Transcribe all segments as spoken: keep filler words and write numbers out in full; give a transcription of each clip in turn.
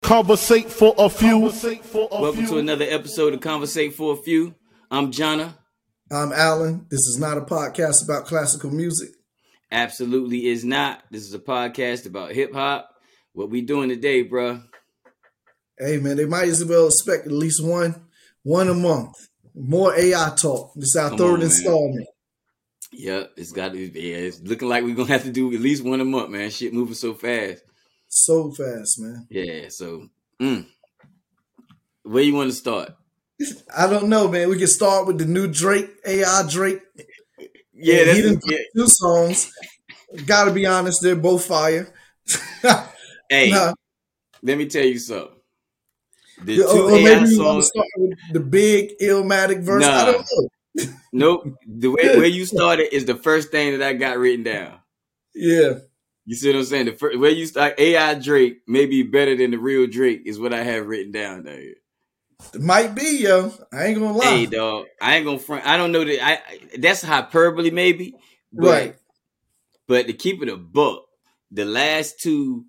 Conversate for a few. Welcome to another episode of Conversate for a Few. I'm Jonna. I'm Alan. This is not a podcast about classical music. Absolutely is not. This is a podcast about hip hop. What we doing today, bruh? Hey man, they might as well expect at least one, one a month. More A I talk. This is our Come third on, man. installment. Yep, it's got to be. Yeah, it's looking like we're gonna have to do at least one a month, man. Shit moving so fast. So fast, man. Yeah. So, mm. where you want to start? I don't know, man. We can start with the new Drake, A I Drake. Yeah, And that's he didn't yeah. two songs. Gotta be honest, they're both fire. Hey, Nah. let me tell you something. The Yeah, two or, or A I maybe we want to songs. start with the big Illmatic verse. Nah. I don't know. Nope. The way where you started is the first thing that I got written down. Yeah. You see what I'm saying? The first, where you start, A I Drake may be better than the real Drake is what I have written down there. It might be, yo. I ain't gonna lie. Hey, dog, I ain't gonna front. I don't know that. I that's hyperbole, maybe. But, Right. But to keep it a buck, the last two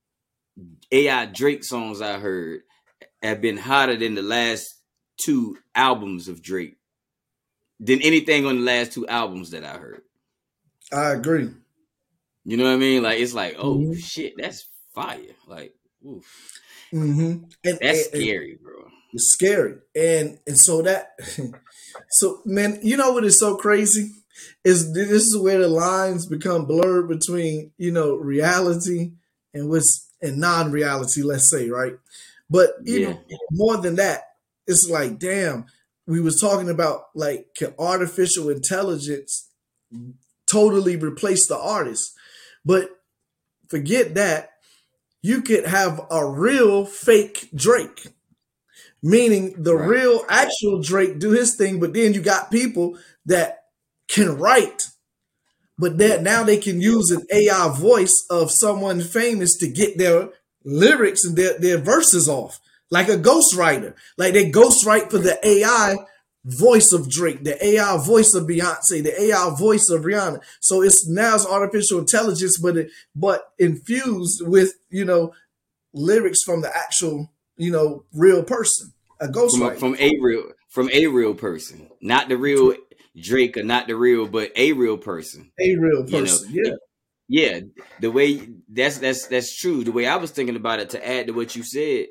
A I Drake songs I heard have been hotter than the last two albums of Drake, than anything on the last two albums that I heard. I agree. You know what I mean? Like it's like, oh Mhm. shit, that's fire. Like, oof, Mm-hmm. And, that's and- scary, bro. It's scary. And and so that so man, you know what is so crazy? Is this is where the lines become blurred between, you know, reality and what's and non-reality, let's say, right? But even Yeah. more than that, it's like, damn, we was talking about like can artificial intelligence totally replace the artist? But forget that. You could have a real fake Drake. Meaning the Right. real actual Drake do his thing, but then you got people that can write, but that now they can use an A I voice of someone famous to get their lyrics and their, their verses off, like a ghostwriter. Like they ghostwrite for the A I voice of Drake, the A I voice of Beyonce, the A I voice of Rihanna. So it's now it's artificial intelligence, but it, but infused with, you know, lyrics from the actual, you know, real person, a From, ghostwriter. from a real from a real person, not the real Drake or not the real, but a real person. A real You know, person, yeah. Yeah, the way that's that's that's true. The way I was thinking about it, to add to what you said,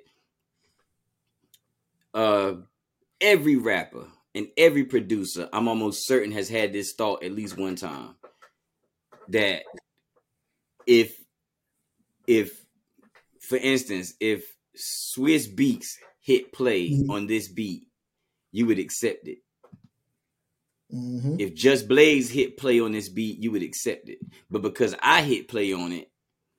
uh, every rapper and every producer, I'm almost certain, has had this thought at least one time that if if for instance, if Swiss Beats hit play Mhm. on this beat, you would accept it. Mm-hmm. If Just Blaze hit play on this beat, you would accept it. But because I hit play on it,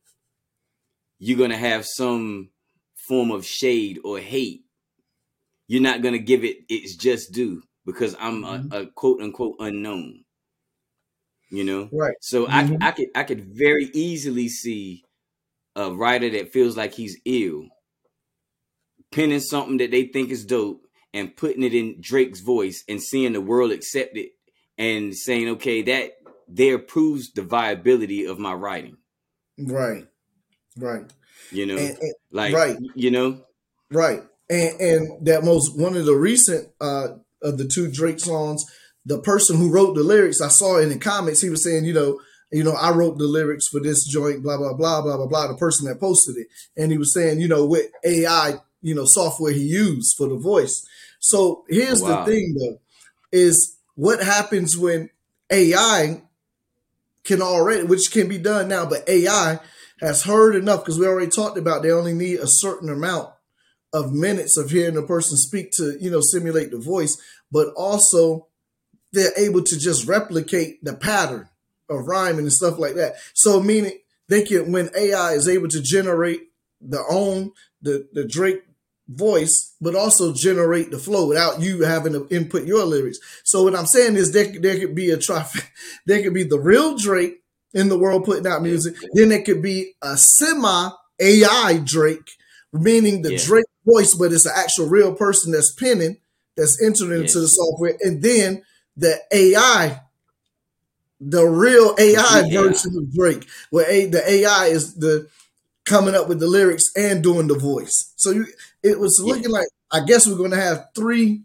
you're going to have some form of shade or hate. You're not going to give it its just due because I'm Mhm. a, a quote unquote unknown. You know? Right. So Mhm. I, I could I could very easily see a writer that feels like he's ill penning something that they think is dope and putting it in Drake's voice and seeing the world accept it and saying, okay, that there proves the viability of my writing. Right. Right. You know, And, and- like, right. you know, Right. And and that most one of the recent uh of the two Drake songs, the person who wrote the lyrics, I saw in the comments, he was saying, you know, you know, I wrote the lyrics for this joint, blah, blah, blah, blah, blah, blah, the person that posted it. And he was saying, you know, what A I, you know, software he used for the voice. So here's Oh, wow. the thing though, is what happens when A I can already, which can be done now, but A I has heard enough, because we already talked about they only need a certain amount of minutes of hearing a person speak to, you know, simulate the voice, but also they're able to just replicate the pattern of rhyming and stuff like that. So meaning they can, when A I is able to generate the own, the, the Drake voice, but also generate the flow without you having to input your lyrics. So what I'm saying is there, there could be a trifecta. There could be the real Drake in the world putting out music. Yeah. Then there could be a semi A I Drake, meaning the Yeah. Drake voice, but it's an actual real person that's penning, that's entering into the Yes. software. And then the A I, the real A I Complete A I. version of Drake, where a, the A I is the coming up with the lyrics and doing the voice. So you, it was looking Yeah. like, I guess we're going to have three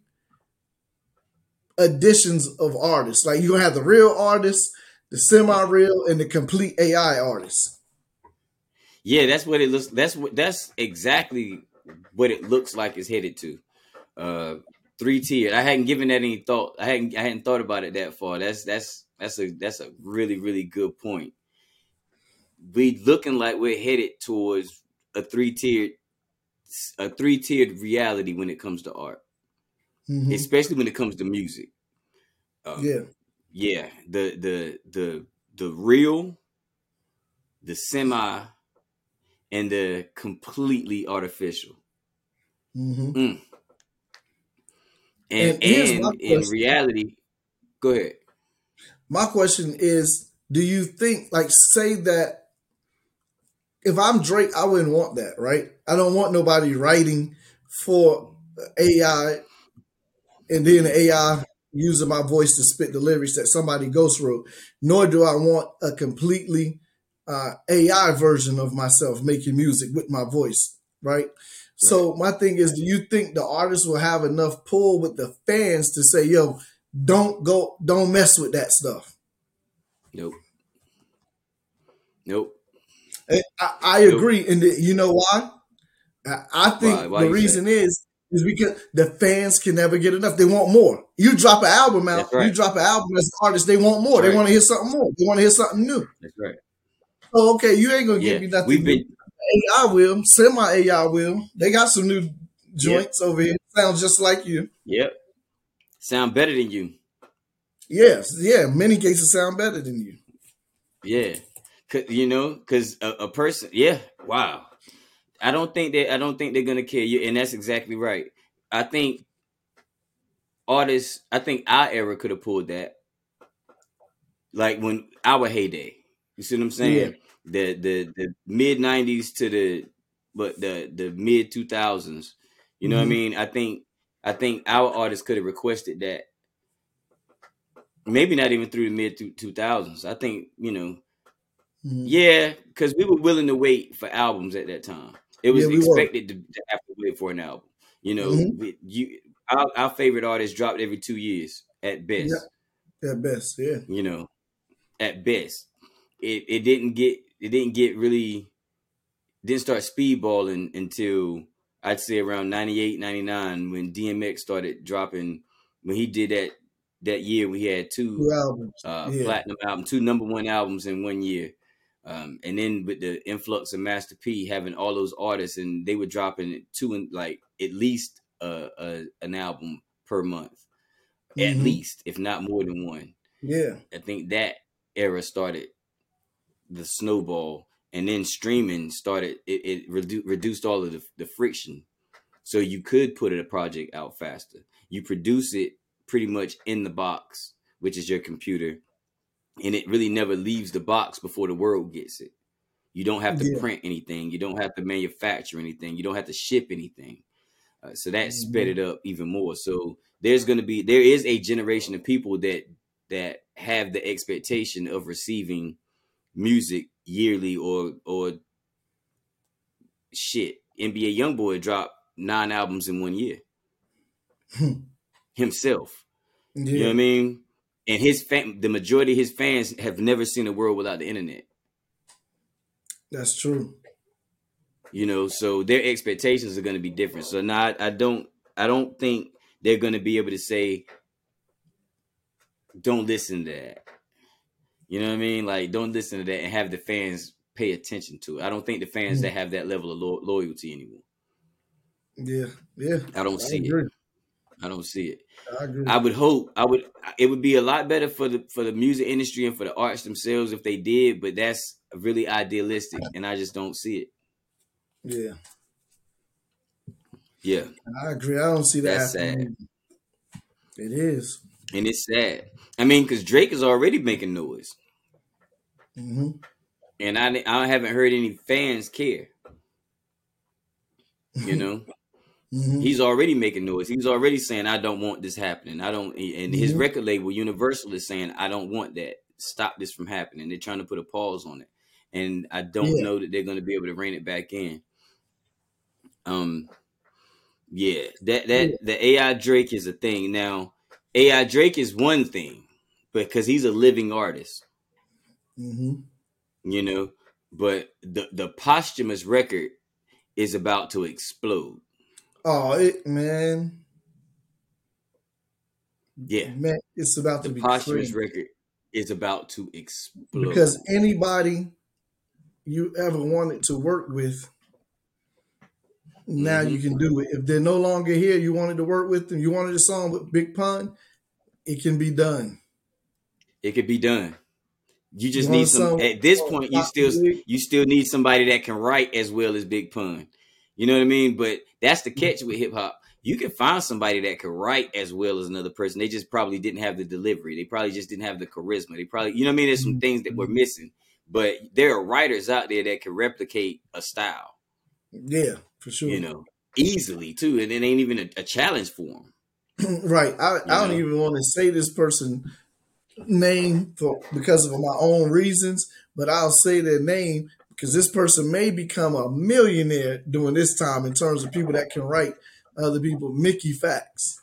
editions of artists. Like you're going to have the real artists, the semi-real, and the complete A I artists. Yeah, that's what it looks. That's what. That's exactly what it looks like it's headed to. Uh, three tiered. I hadn't given that any thought. I hadn't. I hadn't thought about it that far. That's that's that's a that's a really really good point. We looking like we're headed towards a three tiered a three tiered reality when it comes to art, Mm-hmm. especially when it comes to music. Um, Yeah. yeah. The the the the real, the semi, and the completely artificial. Mm-hmm. Mm. And And here's my and in question. reality, go ahead. My question is, do you think, like, say that if I'm Drake, I wouldn't want that, right? I don't want nobody writing for A I and then the A I using my voice to spit the lyrics that somebody ghost wrote. Nor do I want a completely uh, A I version of myself making music with my voice, right? Right. So my thing is, do you think the artist will have enough pull with the fans to say, yo, don't go, don't mess with that stuff? Nope. Nope. I, I Nope. agree. And the, you know why? I, I think Why? Why the you say? reason is, is because the fans can never get enough. They want more. You drop an album out, That's right. you drop an album as an artist, they want more. That's They right. want to hear something more. They want to hear something new. That's right. Oh, okay, you ain't gonna Yeah. give me nothing We've new. been. A I will, semi A I will. They got some new Yep. joints over here. Sounds just like you. Yep. Sound better than you. Yes, yeah. Many cases sound better than you. Yeah. 'Cause, you know, because a, a person. Yeah. Wow. I don't think that. I don't think they're gonna care you, and that's exactly right. I think artists. I think our era could have pulled that, like when our heyday. You see what I'm saying? Yeah. The the the mid nineties to the but the the mid two thousands. You know what I Mhm. mean? I think I think our artists could have requested that. Maybe not even through the mid two thousands. I think, you know, Mhm. yeah, because we were willing to wait for albums at that time. It was Yeah, we were. expected to, to have to wait for an album. You know, Mhm. we, you our, our favorite artists dropped every two years at best. Yeah, at best, yeah. You know, at best, it it didn't get it didn't get really didn't start speedballing until I'd say around ninety-eight, ninety-nine when D M X started dropping, when he did that that year we had two Two albums. uh, Yeah. platinum albums, two number one albums in one year. Um, and then with the influx of Master P having all those artists, and they were dropping two and like at least uh, uh, an album per month, at Mhm. least, if not more than one. Yeah. I think that era started the snowball, and then streaming started. It, it redu- reduced all of the, the friction, so you could put a project out faster. You produce it pretty much in the box, which is your computer, and it really never leaves the box before the world gets it. You don't have to Yeah. print anything. You don't have to manufacture anything. You don't have to ship anything. Uh, so that sped Mhm. it up even more. So there's going to be there is a generation of people that that have the expectation of receiving music yearly or or shit. N B A YoungBoy dropped nine albums in one year himself. Yeah. You know what I mean? And his fan, the majority of his fans have never seen a world without the internet. That's true. You know, so their expectations are going to be different. So now I, I don't, I don't think they're going to be able to say, "Don't listen to that." You know what I mean? Like, don't listen to that and have the fans pay attention to it. I don't think the fans Mhm. that have that level of lo- loyalty anymore. Yeah. Yeah. I don't I see agree. it. I don't see it. I agree. I would hope. I would. It would be a lot better for the for the music industry and for the arts themselves if they did. But that's really idealistic, and I just don't see it. Yeah. Yeah, I agree. I don't see that that's sad, happening. It is. and it's sad. I mean, because Drake is already making noise, Mm-hmm. and I I haven't heard any fans care. You know, Mm-hmm. he's already making noise. He's already saying, "I don't want this happening. I don't." And his Mhm. record label, Universal, is saying, "I don't want that. Stop this from happening." They're trying to put a pause on it. and I don't Yeah. know that they're going to be able to rein it back in. Um, yeah, that that Yeah. the A I Drake is a thing now. A I Drake is one thing because he's a living artist, Mm-hmm. you know. But the the posthumous record is about to explode. Oh, it, man, Yeah, man, it's about the to be posthumous crazy record is about to because explode. anybody you ever wanted to work with, now you Hmm. can do it. If they're no longer here, you wanted to work with them, you wanted a song with Big Pun, it can be done. It could be done. You You just want need a some. song At this with point, you Pop still Big? you still need somebody that can write as well as Big Pun. You know what I mean? But that's the catch with hip hop. You can find somebody that can write as well as another person. They just probably didn't have the delivery. They probably just didn't have the charisma. They probably, you know what I mean? There's some things that were Mhm. missing. But there are writers out there that can replicate a style, Yeah, for you sure. know, easily too, and it ain't even a, a challenge for them. Right. I, You I don't know. even want to say this person name for because of my own reasons, but I'll say their name because this person may become a millionaire during this time in terms of people that can write other people. Mickey Fax.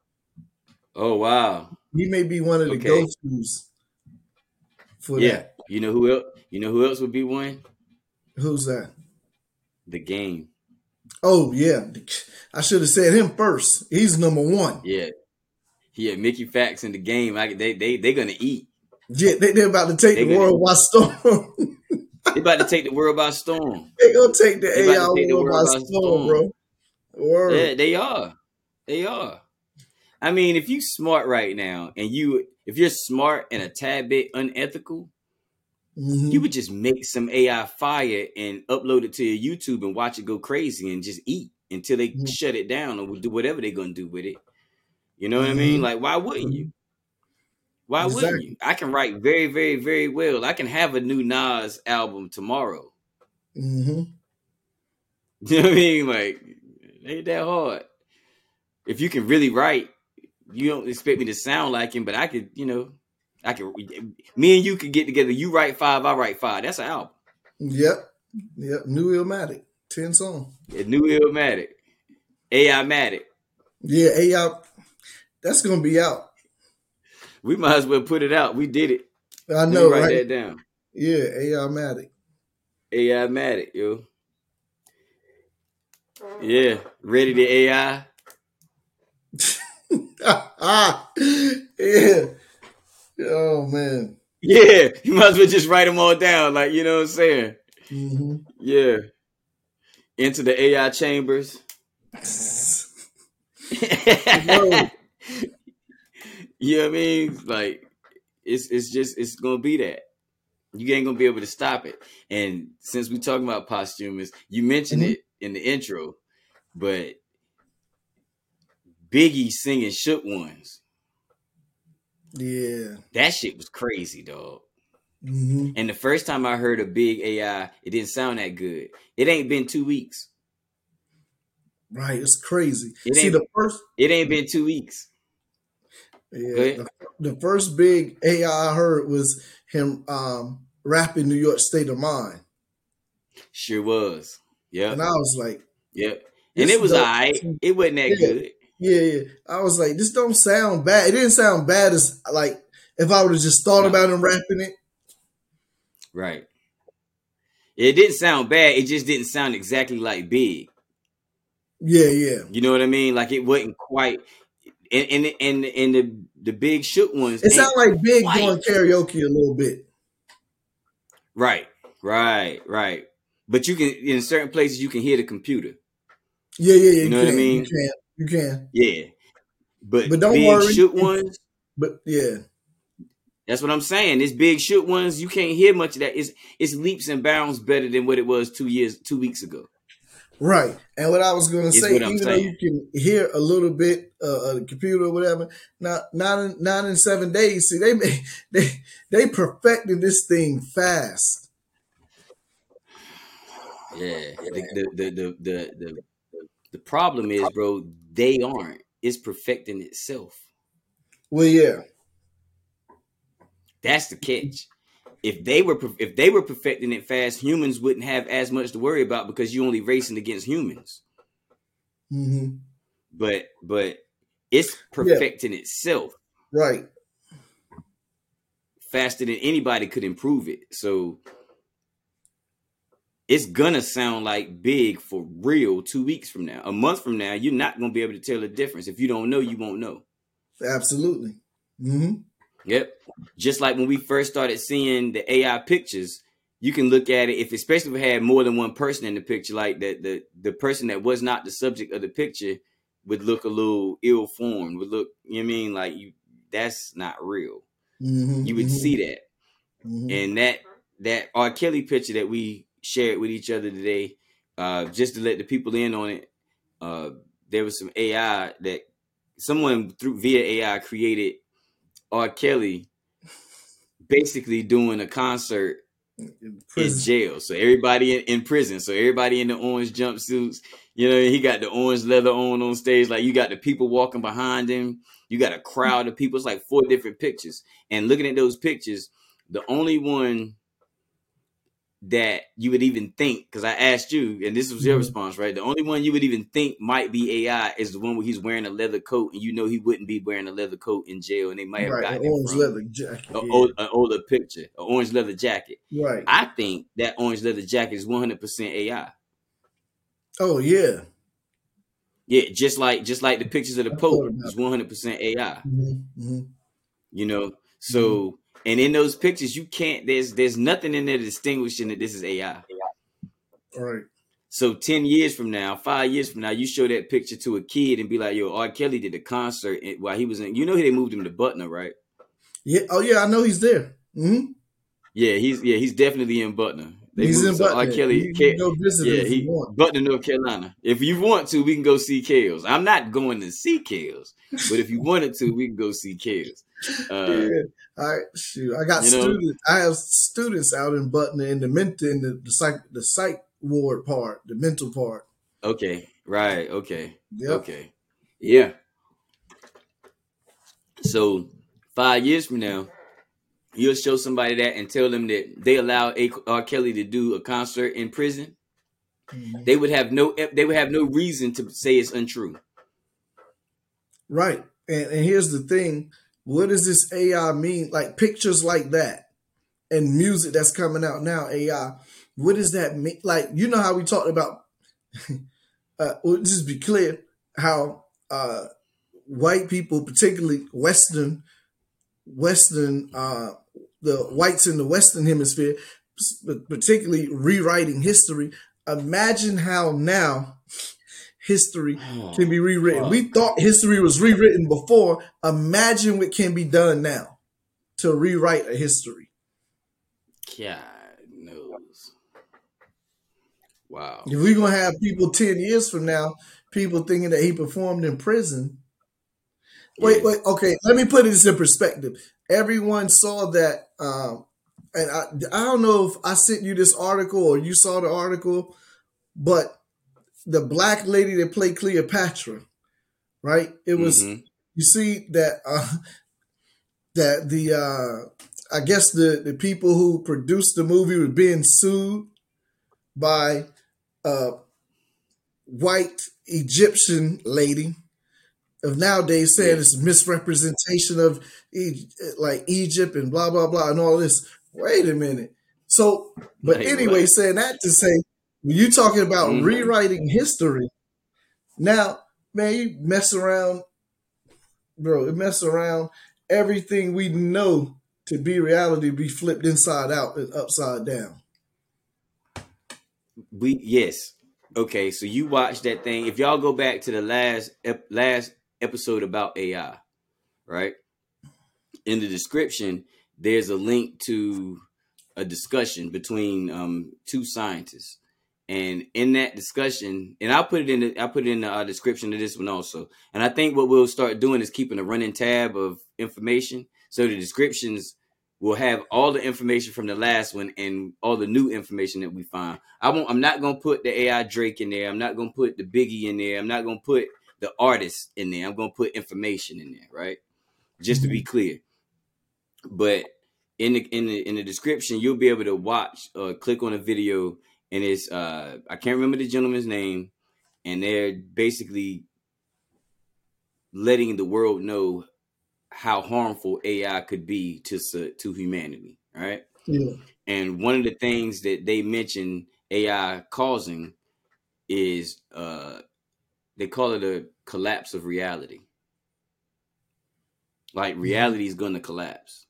Oh wow. He may be one of the Okay. go-tos for Yeah. that. You know who else? You know who else would be one? Who's that? The Game. Oh yeah, I should have said him first. He's number one. Yeah. Yeah, Mickey Fax in The Game. I, they they they gonna eat. Yeah, they, they're about to take They the gonna world by storm. they about to take the world by storm. They gonna take the They about A I to take the world by world by storm, storm. bro. Word. Yeah, they are. They are. I mean, if you smart right now, and you if you're smart and a tad bit unethical, you Mm-hmm. would just make some A I fire and upload it to your YouTube and watch it go crazy and just eat until they shut it down or do whatever they're gonna do with it. You know what I mean? Mm-hmm. Like, why wouldn't you? Why wouldn't Exactly. you? I can write very, very, very well. I can have a new Nas album tomorrow. Mm-hmm. You know what I mean? Like, it ain't that hard. If you can really write, you don't expect me to sound like him, but I could, you know, I can. Me and you could get together. You write five, I write five. That's an album. Yep. Yep. New Illmatic. ten song. A new Illmatic, A I Matic. Yeah, A I. That's gonna be out. We might as well put it out. We did it. I Let me know, write right? that down. Yeah, A I Matic. A I Matic, yo. Yeah, ready to A I. ah, yeah. Oh man. Yeah, you might as well just write them all down. Like, you know what I'm saying? Mm-hmm. Yeah. Into the A I chambers. Word. You know what I mean? Like, it's it's just it's gonna be that. You ain't gonna be able to stop it. And since we talking about posthumous, you mentioned Mm-hmm. it in the intro, but Biggie singing Shook Ones. Yeah. That shit was crazy, dog. Mm-hmm. And the first time I heard a big A I, it didn't sound that good. It ain't been two weeks. Right. It's crazy. It See ain't the first. it ain't been two weeks. Yeah. But The, the first big A I I heard was him um, rapping New York State of Mind, sure was. Yep. and I was like, Yep. And "This it was don't." alright. It wasn't that Yeah. good. Yeah, yeah. I was like, this don't sound bad. It didn't sound bad as like if I would have just thought No. about him rapping it. Right. It didn't sound bad. It just didn't sound exactly like Big. Yeah, yeah. You know what I mean? Like it wasn't quite. And and and, and the the Big Shook Ones It ain't sounded like Big quite. doing karaoke a little bit. Right. Right. Right. But you can in certain places you can hear the computer. Yeah, yeah, yeah. You know You what I can, you mean? can, you can. Yeah. But, But don't Big worry. Shook Ones. But yeah, That's what I'm saying. This Big Shook Ones, you can't hear much of that. It's it's leaps and bounds better than what it was two years, two weeks ago. right. And what I was going to Is say, what I'm even though you saying. can hear a little bit uh, of the computer or whatever, not not in, not in seven days. See, they may, they they perfected this thing fast. Yeah. The the the the the, the, the problem is, bro, they aren't. It's perfecting itself. Well, yeah. That's the catch. if they were if they were perfecting it fast, humans wouldn't have as much to worry about because you're only racing against humans. Mm-hmm. But but it's Yeah. perfecting itself Right. faster than anybody could improve it. So it's gonna sound like big for real two weeks from now. A month from now, you're not gonna be able to tell the difference. If you don't know, you won't know. Absolutely. Mm-hmm. Yep. Just like when we first started seeing the A I pictures, you can look at it, if especially if it had more than one person in the picture, like that the the person that was not the subject of the picture would look a little ill-formed, would look, you know what I mean? Like you that's not real. Mm-hmm. You would Mm-hmm. see that. Mm-hmm. And that that R. Kelly picture that we shared with each other today, uh, just to let the people in on it, uh, there was some A I that someone through via A I created R. Kelly basically doing a concert in, in jail. So everybody in, in prison. So everybody in the orange jumpsuits. You know, he got the orange leather on on stage. Like you got the people walking behind him. You got a crowd of people. It's like four different pictures. And looking at those pictures, the only one that you would even think, because I asked you, and this was your mm-hmm. response, right? The only one you would even think might be A I is the one where he's wearing a leather coat, and you know he wouldn't be wearing a leather coat in jail, and they might have right, gotten an orange leather jacket, an, yeah. old, an older picture, an orange leather jacket. Right. I think that orange leather jacket is one hundred percent A I. Oh yeah, yeah. Just like just like the pictures of the Pope is one hundred percent A I. Mm-hmm. Mm-hmm. You know, so. Mm-hmm. And in those pictures, you can't. There's there's nothing in there distinguishing that this is A I. All right. So ten years from now, five years from now, you show that picture to a kid and be like, "Yo, R. Kelly did a concert while he was in." You know, they moved him to Butner, right? Yeah. Oh yeah, I know he's there. Mm-hmm. Yeah, he's yeah he's definitely in Butner. They he's in Butner. R. Kelly. You can go visit yeah, him if he you want. Butner, North Carolina. If you want to, we can go see Kales. I'm not going to see Kales, but if you wanted to, we can go see Kales. Uh, yeah. All right, shoot. I got students. Know, I have students out in Butner in the mental, in the, the psych, the psych ward part, the mental part. Okay. Right. Okay. Yep. Okay. Yeah. So five years from now, you'll show somebody that and tell them that they allow R. Kelly to do a concert in prison. Mm-hmm. They would have no. They would have no reason to say it's untrue. Right. And, and here's the thing. What does this A I mean? Like pictures like that and music that's coming out now, A I. What does that mean? Like, you know how we talked about, uh, well, just be clear, how uh, white people, particularly Western, Western, uh, the whites in the Western hemisphere, particularly rewriting history. Imagine how now history can be rewritten. We thought history was rewritten before. Imagine what can be done now to rewrite a history. God knows. Wow. If we're going to have people ten years from now, people thinking that he performed in prison. Wait, yeah. wait. Okay, let me put this in perspective. Everyone saw that. Um, and I, I don't know if I sent you this article or you saw the article, but the black lady that played Cleopatra, right? It was, mm-hmm. you see that, uh, that the, uh, I guess the, the people who produced the movie were being sued by a white Egyptian lady of nowadays saying yeah. it's a misrepresentation of e- like Egypt and blah, blah, blah, and all this. Wait a minute. So, but right, anyway, right. saying that to say, when you're talking about mm-hmm. rewriting history, now, man, you mess around, bro, it mess around. Everything we know to be reality be flipped inside out and upside down. We yes. Okay, so you watched that thing. If y'all go back to the last ep- last episode about A I, right? In the description, there's a link to a discussion between um, two scientists. And in that discussion, and I'll put it in the, I'll put it in the uh, description of this one also. And I think what we'll start doing is keeping a running tab of information. So the descriptions will have all the information from the last one and all the new information that we find. I won't, I'm not going to put the A I Drake in there. I'm not going to put the Biggie in there. I'm not going to put the artist in there. I'm going to put information in there, right? Just mm-hmm. to be clear. But in the in the in the description, you'll be able to watch or click on a video, and it's uh I can't remember the gentleman's name, and they're basically letting the world know how harmful A I could be to to humanity, right? Yeah. And one of the things that they mention A I causing is uh they call it a collapse of reality. Like reality is going to collapse.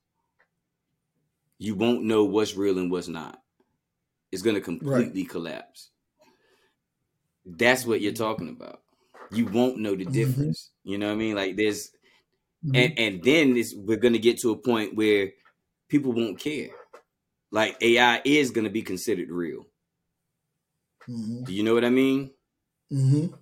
You won't know what's real and what's not. It's going to completely right. collapse. That's what you're talking about. You won't know the difference. Mm-hmm. You know what I mean? Like there's, mm-hmm. and, and then it's, we're going to get to a point where people won't care. Like A I is going to be considered real. Mm-hmm. Do you know what I mean? Mm-hmm.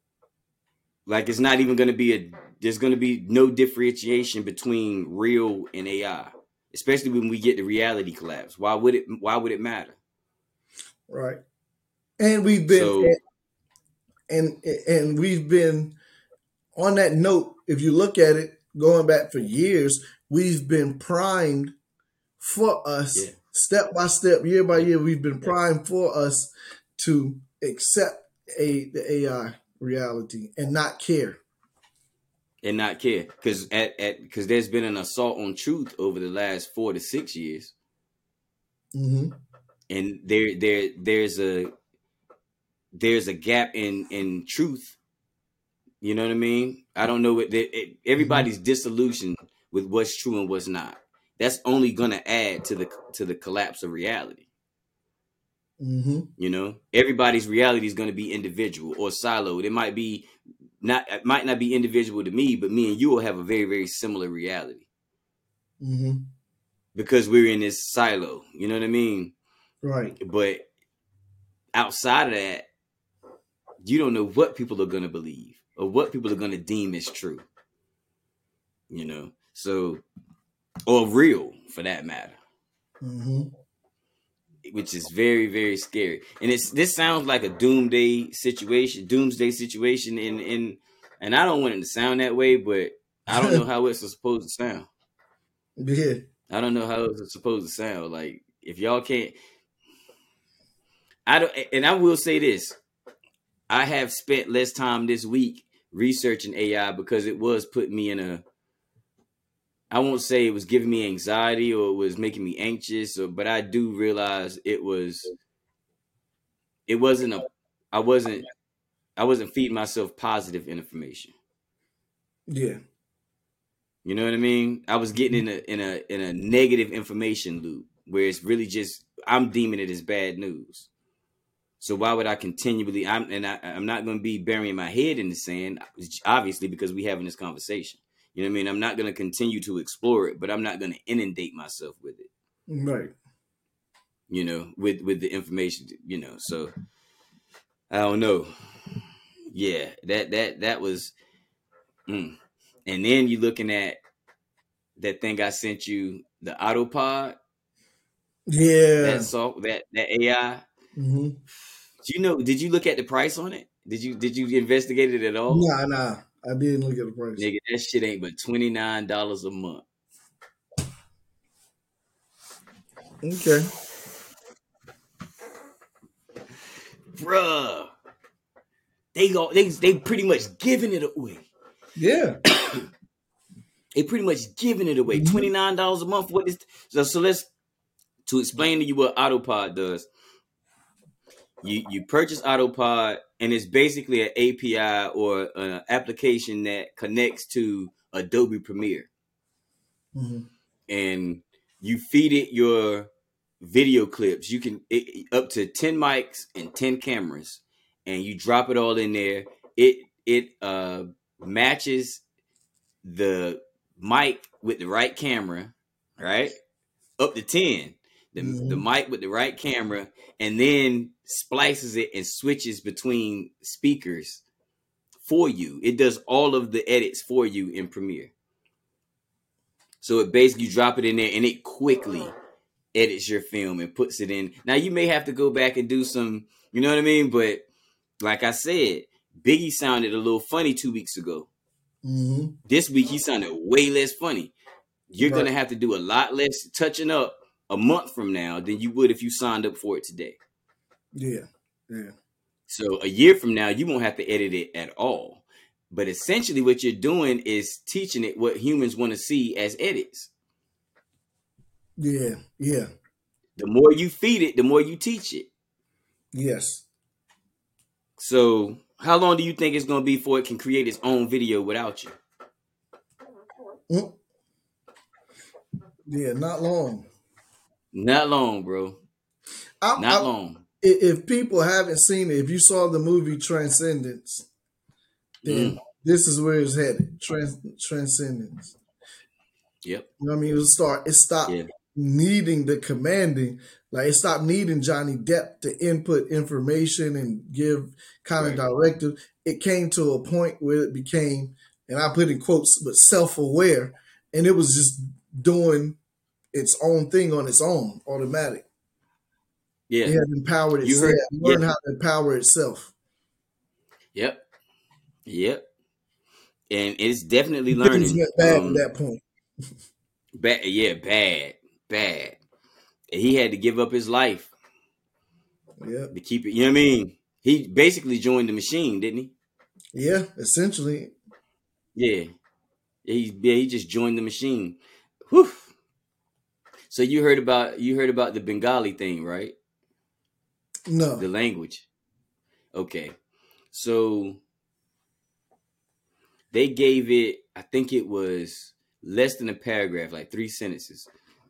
Like it's not even going to be a, there's going to be no differentiation between real and A I, especially when we get the reality collapse. Why would it, why would it matter? Right. And we've been, so, and, and, and we've been on that note. If you look at it going back for years, we've been primed for us yeah. step by step, year by year. We've been primed for us to accept a, the A I reality and not care. And not care. Because at, at, because there's been an assault on truth over the last four to six years. Mm-hmm. And there, there, there's a, there's a gap in, in truth. You know what I mean? I don't know what it, it, everybody's mm-hmm. disillusioned with what's true and what's not. That's only going to add to the, to the collapse of reality. Mm-hmm. You know, everybody's reality is going to be individual or siloed. It might be not, it might not be individual to me, but me and you will have a very, very similar reality. Mm-hmm. Because we're in this silo. You know what I mean? Right. But outside of that, you don't know what people are going to believe or what people are going to deem as true. You know, so, or real for that matter. Mm-hmm. Which is very, very scary. And it's, this sounds like a doomsday situation, doomsday situation. And, and, and I don't want it to sound that way, but I don't know how it's supposed to sound. Yeah. I don't know how it's supposed to sound. Like, if y'all can't, I don't, and I will say this, I have spent less time this week researching A I because it was putting me in a, I won't say it was giving me anxiety or it was making me anxious, or, but I do realize it was, it wasn't a, I wasn't, I wasn't feeding myself positive information. Yeah. You know what I mean? I was getting in a, in a, in a negative information loop where it's really just, I'm deeming it as bad news. So why would I continually, I'm, and I, I'm not going to be burying my head in the sand, obviously, because we having this conversation. You know what I mean? I'm not going to continue to explore it, but I'm not going to inundate myself with it. Right. You know, with, with the information, you know, so I don't know. Yeah, that, that, that was, mm. And then you're looking at that thing I sent you, the Autopod. Yeah. That soft, that, that A I. Mm-hmm. Do you know, did you look at the price on it? Did you, did you investigate it at all? Nah, nah. I didn't look at the price. Nigga, that shit ain't but twenty-nine dollars a month. Okay. Bruh. They go they they pretty much giving it away. Yeah. They pretty much giving it away. Mm-hmm. twenty-nine dollars a month. What is so so let's to explain to you what Autopod does. You you purchase Autopod, and it's basically an A P I or an application that connects to Adobe Premiere. Mm-hmm. And you feed it your video clips. You can it, up to ten mics and ten cameras, and you drop it all in there. It it uh, matches the mic with the right camera, right? Up to ten. The, mm-hmm. the mic with the right camera, and then splices it and switches between speakers for you. It does all of the edits for you in Premiere. So it basically, you drop it in there and it quickly edits your film and puts it in. Now you may have to go back and do some, you know what I mean? But like I said, Biggie sounded a little funny two weeks ago. Mm-hmm. This week he sounded way less funny. you're Right. gonna have to do a lot less touching up a month from now than you would if you signed up for it today. Yeah. Yeah. So a year from now, you won't have to edit it at all. But essentially, what you're doing is teaching it what humans want to see as edits. Yeah. Yeah. The more you feed it, the more you teach it. Yes. So how long do you think it's going to be before it can create its own video without you? Mm. Yeah, not long. Not long, bro. I, Not I, long. If people haven't seen it, if you saw the movie Transcendence, then mm. this is where it's headed. Trans, Transcendence. Yep. You know what I mean? It was start. It stopped yeah. needing the commanding. Like it stopped needing Johnny Depp to input information and give kind of right. directive. It came to a point where it became, and I put in quotes, but self-aware, and it was just doing its own thing on its own, automatic. Yeah, it had empowered itself. You heard, it learned yeah. how to empower itself. Yep. Yep. And it's definitely learning. Things went bad um, at that point. bad, yeah, bad, bad. And he had to give up his life. Yeah. To keep it. You know what I mean? He basically joined the machine, didn't he? Yeah, essentially. Yeah. He yeah, he just joined the machine. Whew. So you heard about you heard about the Bengali thing, right? No. The language. Okay. So they gave it, I think it was less than a paragraph, like three sentences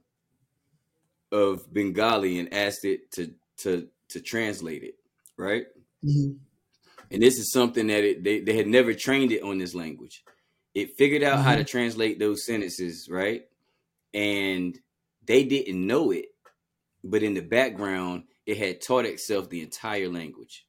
of Bengali and asked it to to to translate it, right? Mm-hmm. And this is something that it, they, they had never trained it on this language. It figured out mm-hmm. how to translate those sentences, right? And they didn't know it, but in the background, it had taught itself the entire language.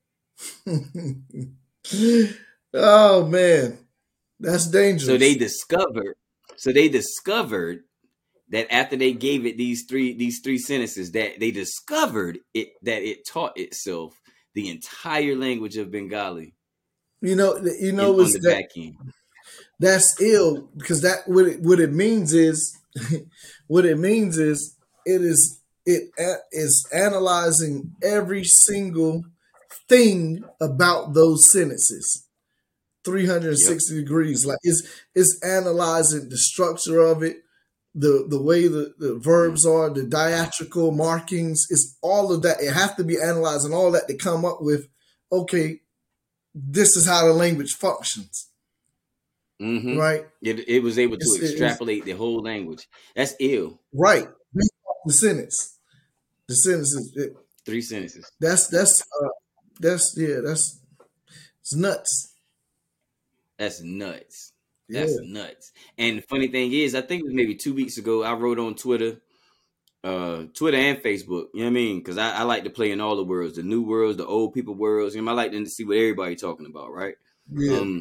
Oh man, that's dangerous. So they discovered, so they discovered that after they gave it these three these three sentences, that they discovered it that it taught itself the entire language of Bengali. You know, you know, in, on the that, back end. That's ill because that what it, what it means is what it means is it is it is analyzing every single thing about those sentences, three hundred sixty yep. degrees. Like it's it's analyzing the structure of it, the the way the, the verbs are, the diacritical markings. It's all of that. It has to be analyzing all that to come up with, okay, this is how the language functions. Mm-hmm. Right? It, it was able to it's, extrapolate it's, the whole language. That's ill. Right. The sentence. The sentences. It, Three sentences. That's that's uh, that's yeah. That's it's nuts. That's nuts. That's yeah. nuts. And the funny thing is, I think it was maybe two weeks ago, I wrote on Twitter, uh, Twitter and Facebook. You know what I mean? Because I, I like to play in all the worlds, the new worlds, the old people worlds. You know, I like to see what everybody's talking about, right? Yeah. Um,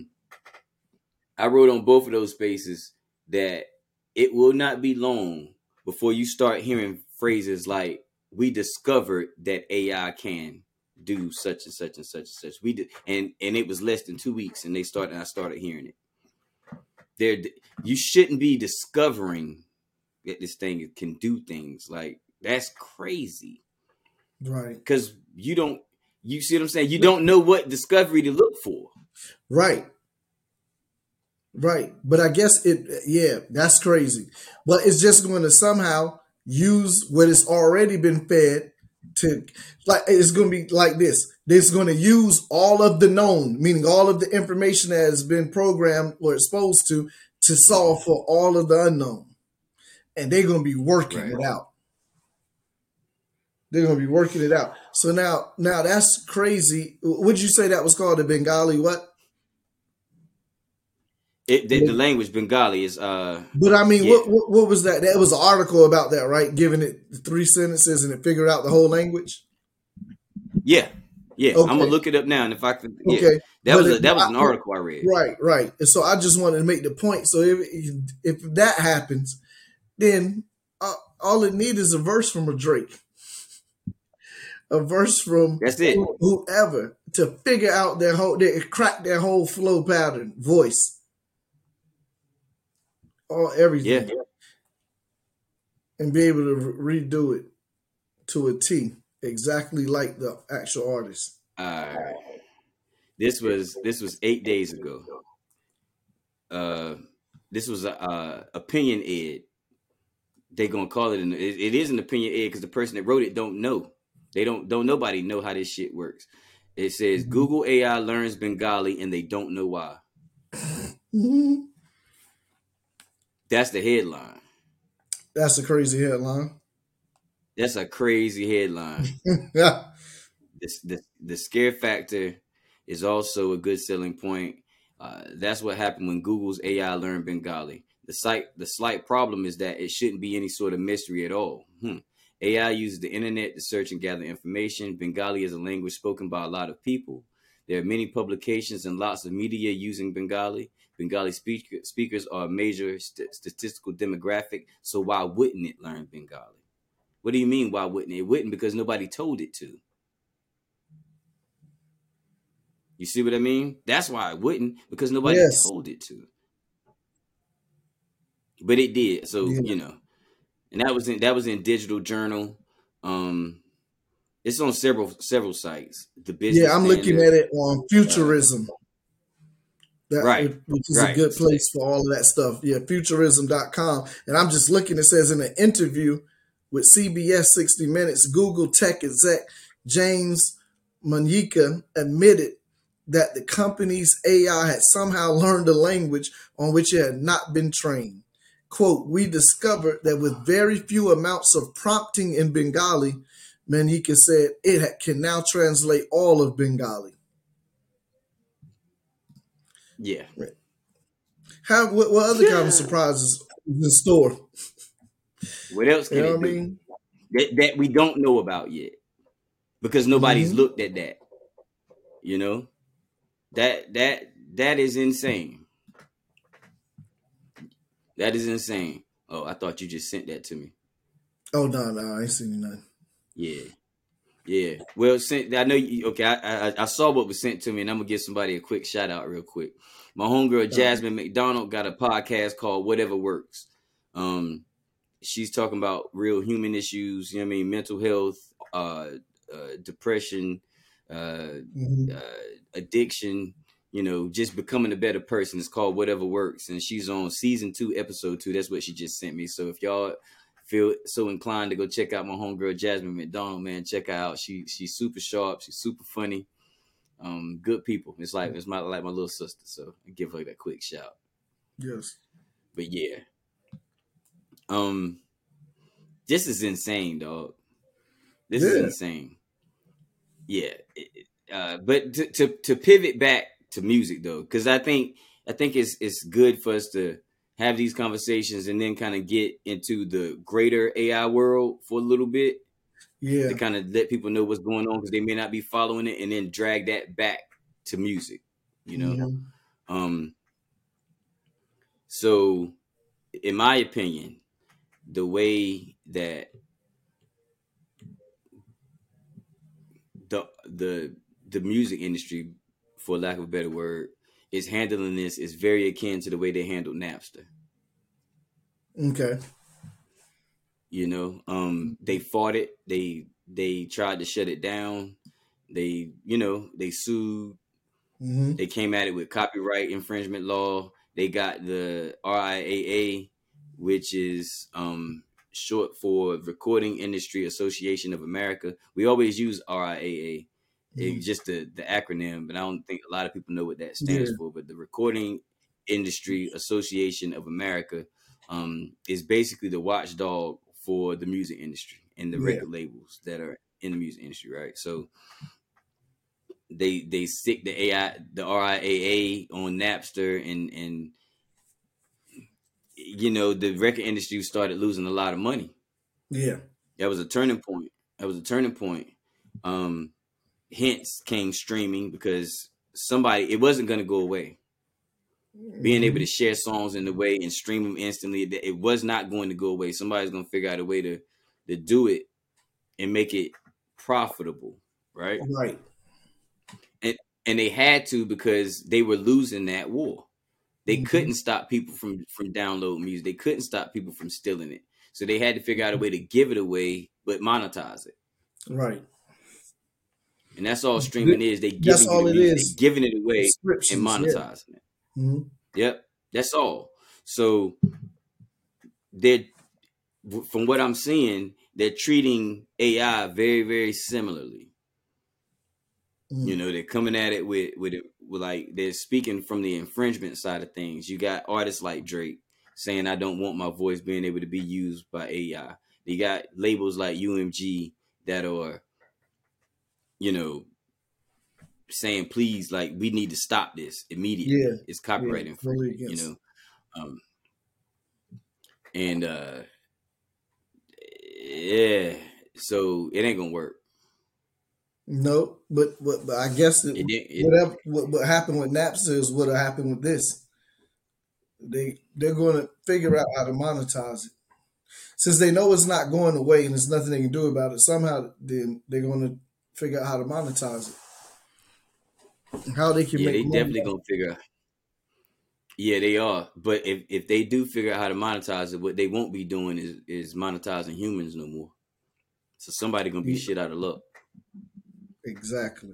I wrote on both of those spaces that it will not be long before you start hearing phrases like, we discovered that A I can do such and such and such and such. We did, and, and it was less than two weeks and they started, and I started hearing it. There, you shouldn't be discovering that this thing can do things. Like, that's crazy. Right. Because you don't, you see what I'm saying? You don't know what discovery to look for. Right. Right. But I guess it, yeah, that's crazy. But it's just going to somehow use what has already been fed to, like, it's going to be like this. It's going to use all of the known, meaning all of the information that has been programmed or exposed to, to solve for all of the unknown. And they're going to be working right. it out. They're going to be working it out. So now, now that's crazy. Would you say that was called the Bengali what? It, the, the language Bengali is. Uh, but I mean, yeah. what, what what was that? That was an article about that, right? Giving it three sentences and it figured out the whole language. Yeah, yeah. Okay. I'm gonna look it up now, and if I can, yeah. okay, that but was a, that was an I, article I read. Right, right. And so I just wanted to make the point. So if if that happens, then uh, all it needs is a verse from a Drake, a verse from that's it. Whoever to figure out their whole, their crack their whole flow pattern, voice. All everything. Yeah. and be able to re- redo it to a T, exactly like the actual artist. All right. This was this was eight days ago. Uh, this was a uh, opinion ed. They gonna call it an it, it is an opinion ed because the person that wrote it don't know. They don't don't nobody know how this shit works. It says Mhm. Google A I learns Bengali and they don't know why. Mhm. That's the headline. That's a crazy headline. That's a crazy headline. Yeah. This the the scare factor is also a good selling point. Uh, that's what happened when Google's A I learned Bengali. The site the slight problem is that it shouldn't be any sort of mystery at all. Hmm. A I uses the internet to search and gather information. Bengali is a language spoken by a lot of people. There are many publications and lots of media using Bengali. Bengali speak- speakers are a major st- statistical demographic, so why wouldn't it learn Bengali? What do you mean, why wouldn't it? It wouldn't because nobody told it to. You see what I mean? That's why it wouldn't, because nobody Yes. told it to. But it did. So, Yeah. you know. And that was in that was in Digital Journal. Um it's on several several sites. The Yeah, Business I'm looking Standard. at it on Uh, Futurism. right. That which is a Right. good place for all of that stuff. Yeah, futurism dot com. And I'm just looking, it says in an interview with C B S sixty Minutes, Google tech exec James Manyika admitted that the company's A I had somehow learned a language on which it had not been trained. Quote, we discovered that with very few amounts of prompting in Bengali, Manyika said, it can now translate all of Bengali. Yeah. How, what, what other kind of surprises is in store? What else You can know it what I do? mean? That that we don't know about yet. Because nobody's Mm-hmm. looked at that. You know? That that that is insane. That is insane. Oh, I thought you just sent that to me. Oh, no, no, I ain't seen nothing. Yeah. Yeah. Well, sent, I know you, okay, I, I I saw what was sent to me, and I'm going to give somebody a quick shout out real quick. My homegirl, All right. Jasmine McDonald, got a podcast called Whatever Works. Um, she's talking about real human issues, you know what I mean? Mental health, uh, uh, depression, uh, Mm-hmm. uh, addiction, you know, just becoming a better person. It's called Whatever Works. And she's on season two, episode two. That's what she just sent me. So if y'all feel so inclined to go check out my homegirl, Jasmine McDonald, man, check her out. She she's super sharp. She's super funny. Um, good people. It's like, it's my, like my little sister. So I give her that quick shout. Yes. But yeah. Um, this is insane, dog. This is Yeah. insane. Yeah. Uh, but to, to to pivot back to music though, because I think I think it's it's good for us to have these conversations and then kind of get into the greater A I world for a little bit Yeah. to kind of let people know what's going on because they may not be following it, and then drag that back to music. You know. Mm-hmm. Um. So, in my opinion, the way that the the the music industry, for lack of a better word, is handling this is very akin to the way they handled Napster. Okay. You know, um, they fought it. They they tried to shut it down. They, you know, they sued. Mm-hmm. They came at it with copyright infringement law. They got the R I A A, which is um, short for Recording Industry Association of America. We always use R I A A. It's just the, the acronym, but I don't think a lot of people know what that stands Yeah. for. But the Recording Industry Association of America um, is basically the watchdog for the music industry and the Yeah. record labels that are in the music industry, right? So they they stick the A I the R I A A on Napster, and and you know the record industry started losing a lot of money. Yeah. That was a turning point. That was a turning point. Um, hence came streaming because somebody it wasn't going to go away. Being able Mm-hmm. to share songs in the way and stream them instantly, it was not going to go away. Somebody's going to figure out a way to to do it and make it profitable, right? Right. And and they had to because they were losing that war. They Mm-hmm. couldn't stop people from from downloading music. They couldn't stop people from stealing it. So they had to figure out a way to give it away, but monetize it. Right. And that's all streaming is. They That's giving you all the it music, is. they giving it away and Subscriptions, yeah. monetizing it. Mm-hmm. Yep. That's all. So they're, from what I'm seeing, they're treating A I very, very similarly. Mm. You know, they're coming at it with, with it with like they're speaking from the infringement side of things. You got artists like Drake saying, I don't want my voice being able to be used by A I. You got labels like U M G that are, you know, saying, please, like, we need to stop this immediately. Yeah. It's copyright yeah, infringement, really you know. Um, and uh, yeah, so it ain't gonna work. No, but but, but I guess it, It, it, whatever what, what happened with Napster is what happened with this. They they're going to figure out how to monetize it, since they know it's not going away and there's nothing they can do about it. Somehow, then they're going to figure out how to monetize it, how they can yeah, make they money. definitely gonna figure out. Yeah, they are. But if, if they do figure out how to monetize it, what they won't be doing is is monetizing humans no more. So somebody gonna be Yeah. shit out of luck. Exactly.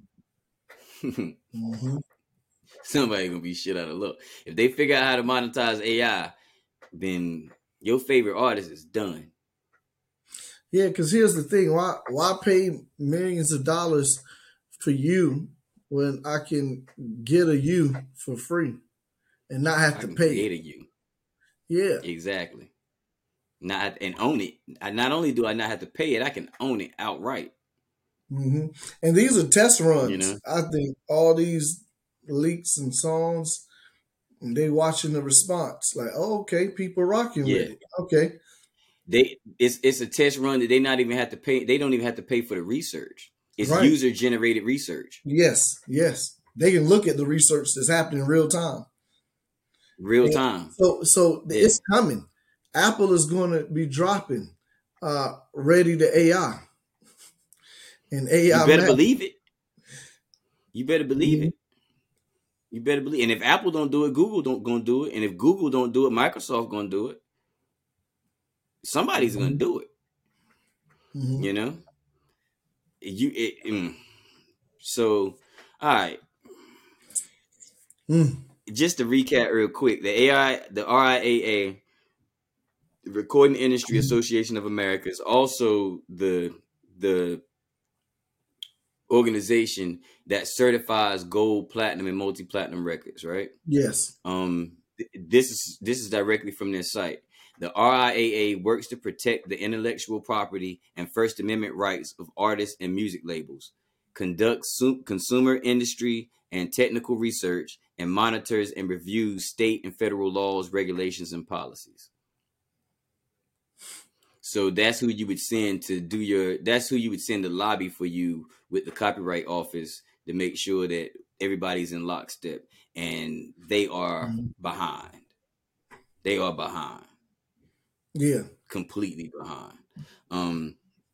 mm-hmm. Somebody gonna be shit out of luck. If they figure out how to monetize A I, then your favorite artist is done. Yeah, because here's the thing: why why pay millions of dollars for you when I can get a you for free and not have I to can pay? create a you. Yeah, exactly. Not and own it. I, not only do I not have to pay it, I can own it outright. mm-hmm. And these are test runs. You know? I think all these leaks and songs, and they watching the response. Like, oh, okay, people rocking Yeah. with it. Okay, They it's it's a test run that they not even have to pay. They don't even have to pay for the research. It's right. user generated research. Yes, yes. They can look at the research that's happening in real time. Real And time. so so Yeah. it's coming. Apple is going to be dropping uh, ready to A I. And A I You better Mac. believe it. You better believe Mhm. it. You better believe. And if Apple don't do it, Google don't gonna do it. And if Google don't do it, Microsoft gonna do it. Somebody's Mhm. gonna do it. Mhm. You know. You it. Mm. So, all right. Mm. Just to recap real quick, the A I, the R I A A, the Recording Industry Mhm. Association of America, is also the the organization that certifies gold, platinum, and multi-platinum records, right? Yes. Um, th- this is this is directly from their site. The R I A A works to protect the intellectual property and First Amendment rights of artists and music labels, conducts su- consumer industry and technical research, and monitors and reviews state and federal laws, regulations, and policies. So that's who you would send to do your, that's who you would send to lobby for you with the Copyright Office to make sure that everybody's in lockstep. And they are Mhm. behind. They are behind. Yeah. Completely behind. Um,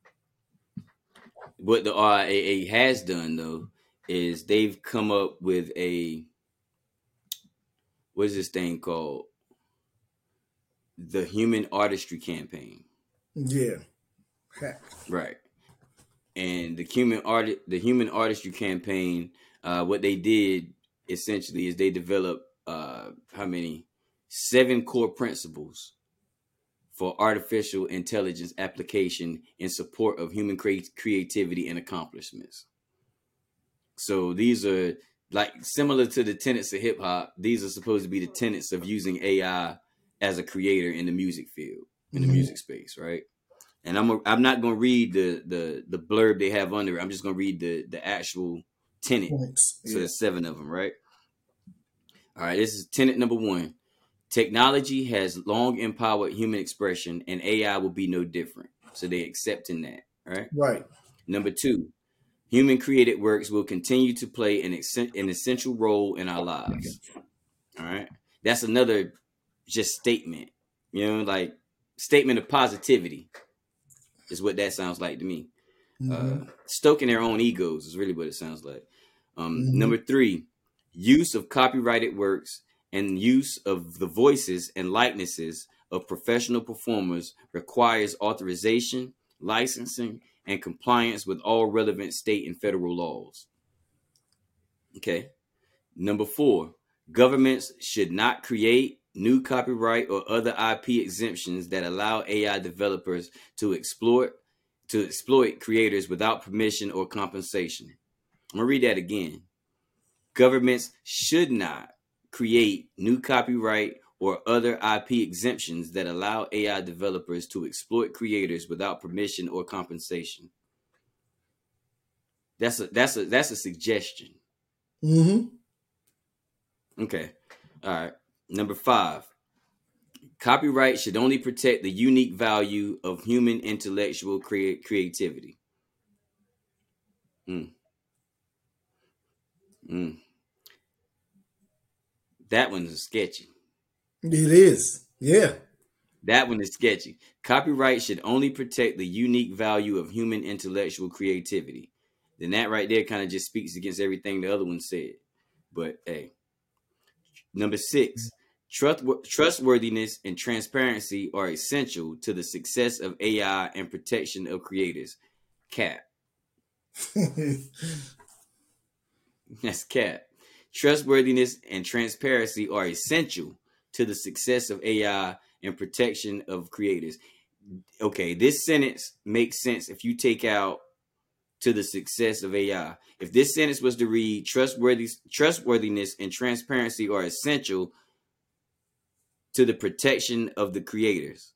what the R I A A has done, though, is they've come up with a, what is this thing called? The Human Artistry Campaign. Yeah. Heck. Right. And the human art, the Human Artistry Campaign, uh, what they did essentially is they developed uh, how many seven core principles for artificial intelligence application in support of human cre- creativity and accomplishments. So these are like similar to the tenets of hip hop. These are supposed to be the tenets of using A I as a creator in the music field, in the Mhm. music space, right? And I'm a, I'm not going to read the, the the blurb they have under it. I'm just going to read the the actual tenet. Points. So Yeah. there's seven of them, right? All right, this is tenet number one. Technology has long empowered human expression, and A I will be no different. So they accepting that, right? Right. Number two, human created works will continue to play an, ex- an essential role in our lives. All right, that's another just statement, you know, like statement of positivity is what that sounds like to me. Mm-hmm. Uh, stoking their own egos is really what it sounds like. Um, Mm-hmm. Number three, use of copyrighted works and use of the voices and likenesses of professional performers requires authorization, licensing, and compliance with all relevant state and federal laws. Okay. Number four, governments should not create new copyright or other I P exemptions that allow A I developers to exploit to exploit creators without permission or compensation. I'm gonna read that again. Governments should not create new copyright or other I P exemptions that allow A I developers to exploit creators without permission or compensation. That's a that's a that's a suggestion. Mm-hmm. Okay. All right. Number five. Copyright should only protect the unique value of human intellectual crea- creativity. Mm. Mm. That one's sketchy. It is. Yeah. That one is sketchy. Copyright should only protect the unique value of human intellectual creativity. Then that right there kind of just speaks against everything the other one said. But hey. Number six. Trust, trustworthiness and transparency are essential to the success of A I and protection of creators. Cap. That's cap. Trustworthiness and transparency are essential to the success of A I and protection of creators. Okay, this sentence makes sense if you take out to the success of A I. If this sentence was to read, trustworthy, trustworthiness and transparency are essential to the protection of the creators.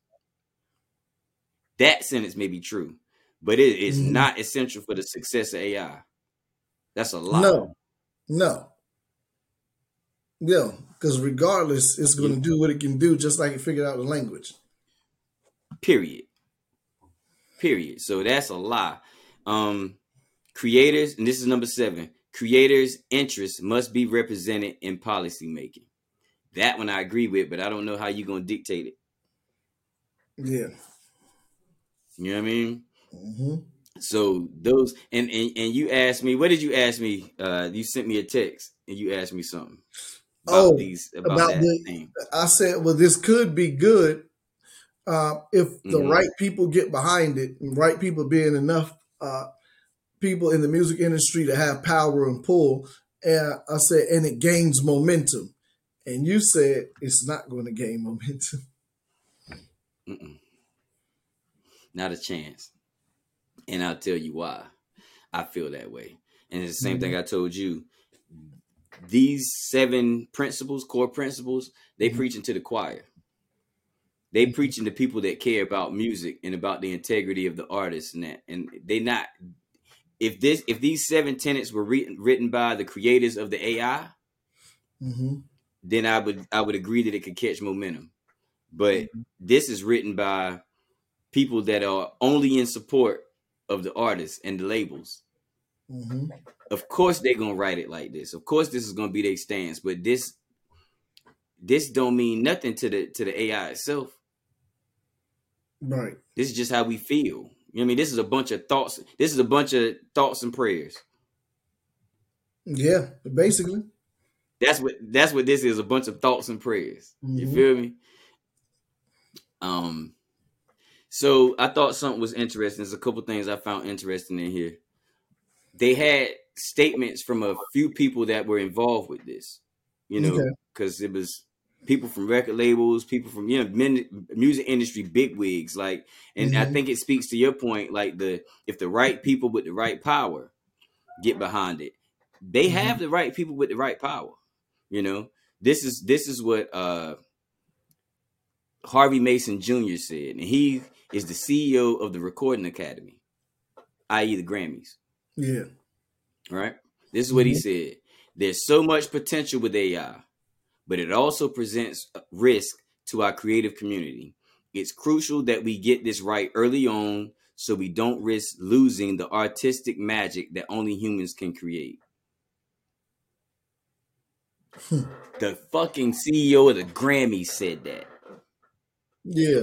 That sentence may be true, but it is mm. not essential for the success of A I. That's a lie. No, no. Yeah, because regardless, it's going to yeah. do what it can do, just like it figured out the language. Period. Period. So that's a lie. Um, creators, and this is number seven, creators' interests must be represented in policy making. That one I agree with, but I don't know how you're going to dictate it. Yeah. You know what I mean? Mm-hmm. So those, and, and and you asked me, what did you ask me? Uh, you sent me a text and you asked me something about oh, these, about, about that the, thing. I said, well, this could be good uh, if the mm-hmm. right people get behind it, and right people being enough uh, people in the music industry to have power and pull. And I said, and it gains momentum. And you said it's not going to gain momentum. Mm-mm. Not a chance. And I'll tell you why I feel that way. And it's the same mm-hmm. thing I told you. These seven principles, core principles, they mm-hmm. preaching to the choir. They mm-hmm. preaching to people that care about music and about the integrity of the artist and that. And they not, if this, if these seven tenets were written, written by the creators of the A I, mm-hmm. then I would, I would agree that it could catch momentum. But mm-hmm. this is written by people that are only in support of the artists and the labels. Mm-hmm. Of course they're gonna write it like this. Of course this is gonna be their stance, but this this don't mean nothing to the to the A I itself. Right. This is just how we feel. You know what I mean? This is a bunch of thoughts. This is a bunch of thoughts and prayers. Yeah, basically. That's what that's what this is, a bunch of thoughts and prayers. Mm-hmm. You feel me? Um So I thought something was interesting. There's a couple things I found interesting in here. They had statements from a few people that were involved with this, you know, because okay. it was people from record labels, people from, you know, men, music industry bigwigs. Like, and mm-hmm. I think it speaks to your point, like the if the right people with the right power get behind it, they mm-hmm. have the right people with the right power. You know, this is this is what uh, Harvey Mason Junior said, and he is the C E O of the Recording Academy, that is the Grammys. Yeah. Right? This is what mm-hmm. he said. There's so much potential with A I, but it also presents risk to our creative community. It's crucial that we get this right early on so we don't risk losing the artistic magic that only humans can create. The fucking C E O of the Grammys said that. Yeah.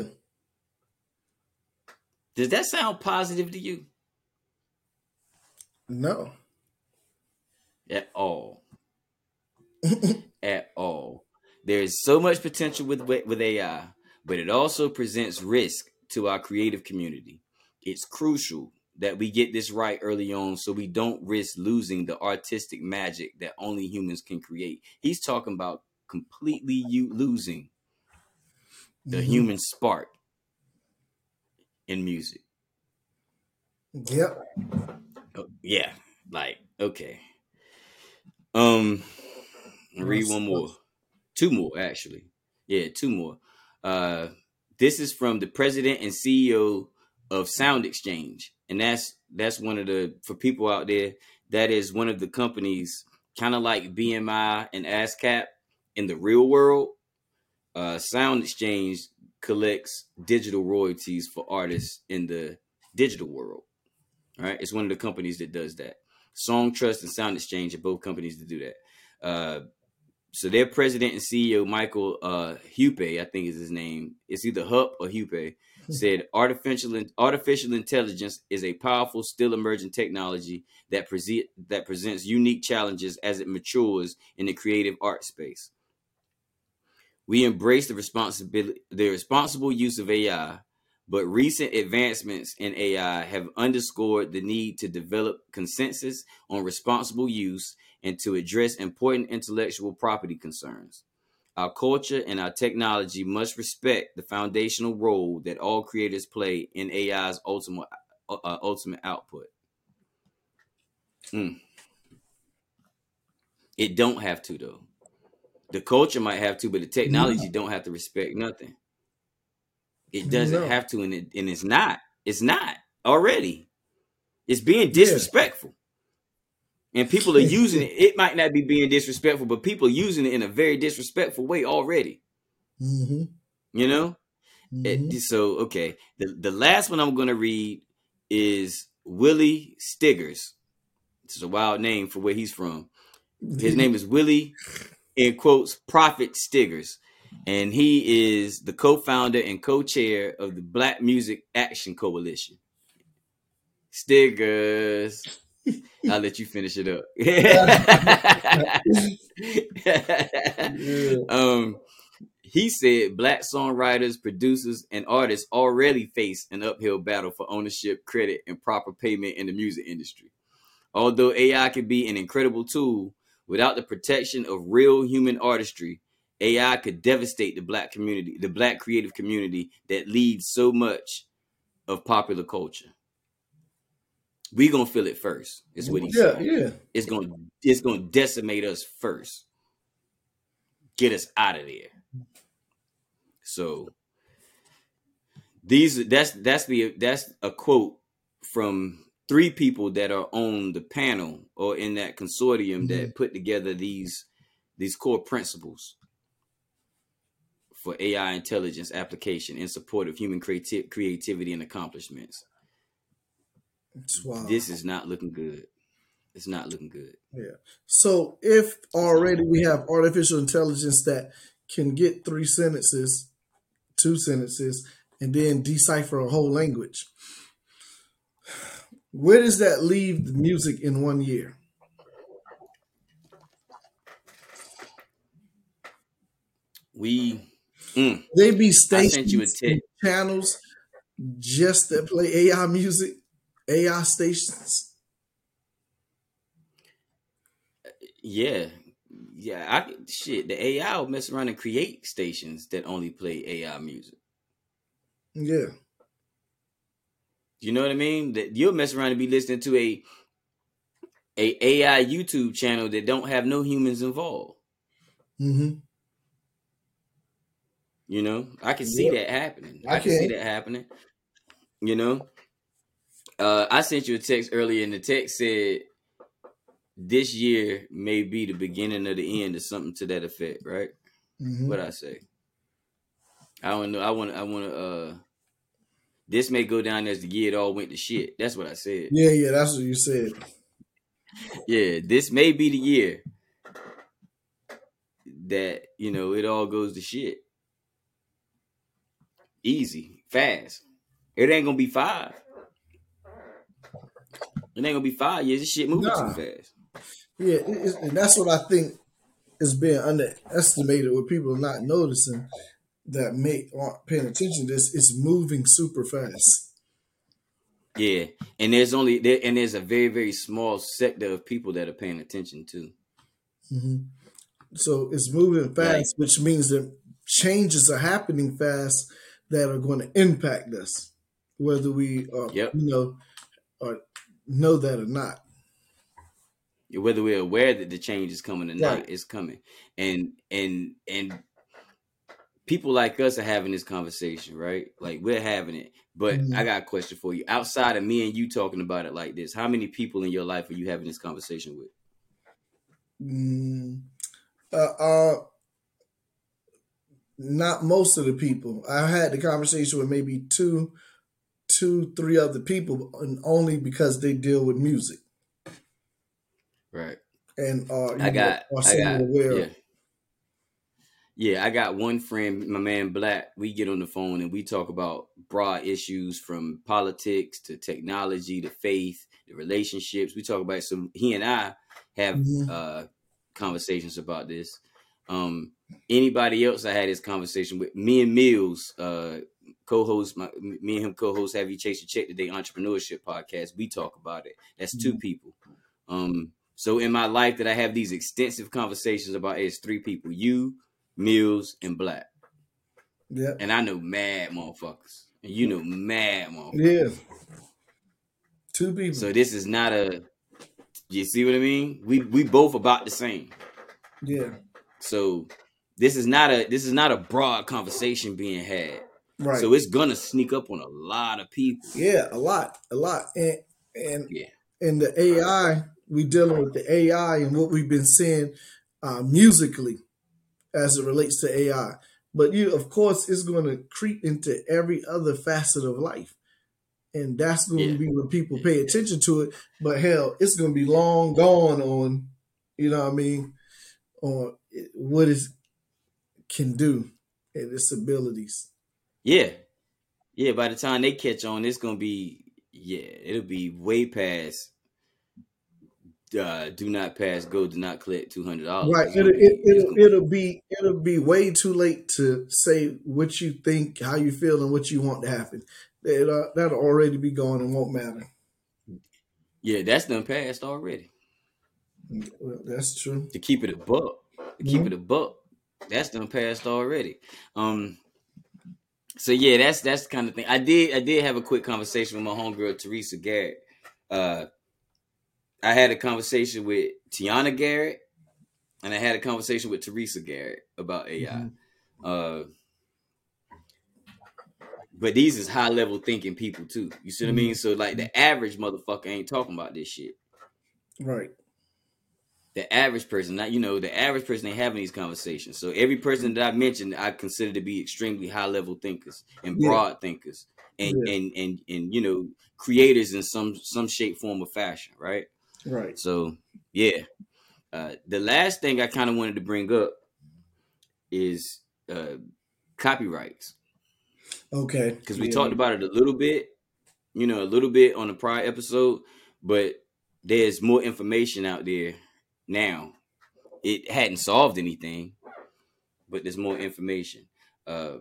Does that sound positive to you? No. At all. At all. There's so much potential with with A I, but it also presents risk to our creative community. It's crucial that we get this right early on so we don't risk losing the artistic magic that only humans can create. He's talking about completely you losing the mm-hmm. human spark in music. Yep. Oh, yeah. Like, okay. Um, read one more. Two more, actually. Yeah, two more. Uh, this is from the president and C E O of Sound Exchange. And that's that's one of the, for people out there, that is one of the companies, kind of like B M I and ASCAP in the real world. Uh, Sound Exchange collects digital royalties for artists in the digital world. All right, it's one of the companies that does that. Song Trust and Sound Exchange are both companies that do that. Uh, so their president and C E O, Michael uh, Hupe, I think is his name. It's either Hup or Hupe, said artificial artificial intelligence is a powerful, still emerging technology that present that presents unique challenges as it matures in the creative art space. We embrace the responsibility, the responsible use of A I, but recent advancements in A I have underscored the need to develop consensus on responsible use and to address important intellectual property concerns. Our culture and our technology must respect the foundational role that all creators play in A I's ultimate uh, ultimate output. Mm. It don't have to, though. The culture might have to, but the technology no. don't have to respect nothing. It doesn't no. have to, and, it, and it's not. It's not already. It's being disrespectful. Yeah. And people are using it. It might not be being disrespectful, but people are using it in a very disrespectful way already. Mm-hmm. You know? Mm-hmm. It, so, okay. The, the last one I'm going to read is Willie Stiggers. This is a wild name for where he's from. His name is Willie, in quotes, Prophet Stiggers. And he is the co-founder and co-chair of the Black Music Action Coalition. Stiggers. I'll let you finish it up. yeah. um, he said Black songwriters, producers, and artists already face an uphill battle for ownership, credit, and proper payment in the music industry. Although A I can be an incredible tool, without the protection of real human artistry, A I could devastate the Black community, the Black creative community that leads so much of popular culture. We gonna feel it first. Is what he yeah, said. Yeah, it's gonna it's gonna decimate us first. Get us out of there. So these that's that's the that's a quote from three people that are on the panel or in that consortium mm-hmm. that put together these these core principles for A I intelligence application in support of human creati- creativity and accomplishments. Wow. This is not looking good. It's not looking good. Yeah. So if already we have artificial intelligence that can get three sentences, two sentences, and then decipher a whole language, where does that leave the music in one year? We mm, they be stations, channels just that play A I music, A I stations. Yeah, yeah. I shit. The A I will mess around and create stations that only play A I music. Yeah. You know what I mean? That you'll mess around and be listening to a a AI YouTube channel that don't have no humans involved. Mm-hmm. You know, I can see that happening. I, I can see that happening. You know, uh, I sent you a text earlier, and the text said this year may be the beginning of the end or something to that effect, right? Mm-hmm. What I say? I don't know. I want. I want to. Uh, this may go down as the year it all went to shit. That's what I said. Yeah, yeah, that's what you said. Yeah, this may be the year that, you know, it all goes to shit. Easy, fast. It ain't gonna be five. It ain't gonna be five years. This shit moving nah. too fast. Yeah, it, and that's what I think is being underestimated, what people are not noticing. that may aren't paying attention to this, it's moving super fast. Yeah, and there's only there, and there's a very very small sector of people that are paying attention to. Mm-hmm. So it's moving fast, Like, which means that changes are happening fast that are going to impact us, whether we, uh, yep. you know, or know that or not. Whether we're aware that the change is coming or not, Right. it's coming, and and and people like us are having this conversation, right? Like we're having it. But Mm-hmm. I got a question for you. Outside of me and you talking about it like this, how many people in your life are you having this conversation with? Mm, uh, uh, not most of the people. I had the conversation with maybe two, two, three other people, and only because they deal with music Right. and are I you know got are I somewhat got aware yeah. of. Yeah, I got one friend, my man Black. We get on the phone and we talk about broad issues from politics to technology to faith, the relationships. We talk about some. He and I have Mm-hmm. uh, conversations about this. Um, anybody else I had this conversation with? Me and Mills, uh, co-host. My, me and him co-host Have You Chased Your Check Today entrepreneurship podcast. We talk about it. That's two people. Um, so in my life that I have these extensive conversations about, it's three people. You, Mills, and Black. Yeah. And I know mad motherfuckers. And you know mad motherfuckers. Yeah. Two people. So this is not a, you see what I mean? We we both about the same. Yeah. So this is not a this is not a broad conversation being had. Right. So it's gonna sneak up on a lot of people. Yeah, a lot. A lot. And and Yeah. and the A I, we dealing with the A I and what we've been seeing uh, musically as it relates to A I. But you, of course, it's going to creep into every other facet of life, and that's going Yeah. to be when people pay attention to it. But hell, it's going to be long gone on, you know what I mean, on what it can do and its abilities. Yeah. Yeah. By the time they catch on, it's gonna be yeah, it'll be way past. Uh, do not pass go, do not collect two hundred dollars. Right. It'll, it, it'll, it'll be it'll be way too late to say what you think, how you feel, and what you want to happen. It, uh, that'll already be gone and won't matter. Yeah, that's done passed already. Well, that's true. To keep it a buck, to mm-hmm. keep it a buck, that's done passed already. Um. So yeah, that's that's the kind of thing. I did I did have a quick conversation with my homegirl Teresa Garrett. Uh. I had a conversation with Tiana Garrett, and I had a conversation with Teresa Garrett about A I. Mm-hmm. Uh, but these is high level thinking people too. You see what mm-hmm. I mean? So like the average motherfucker ain't talking about this shit. Right. The average person, not you know, the average person ain't having these conversations. So every person that I mentioned, I consider to be extremely high level thinkers and broad yeah. thinkers, and, yeah. and and and you know, creators in some some shape, form, or fashion. Right. Right. So, yeah. Uh, the last thing I kind of wanted to bring up is uh, copyrights. Okay. Because we yeah. talked about it a little bit, you know, a little bit on the prior episode, but there's more information out there now. It hadn't solved anything, but there's more information. Uh,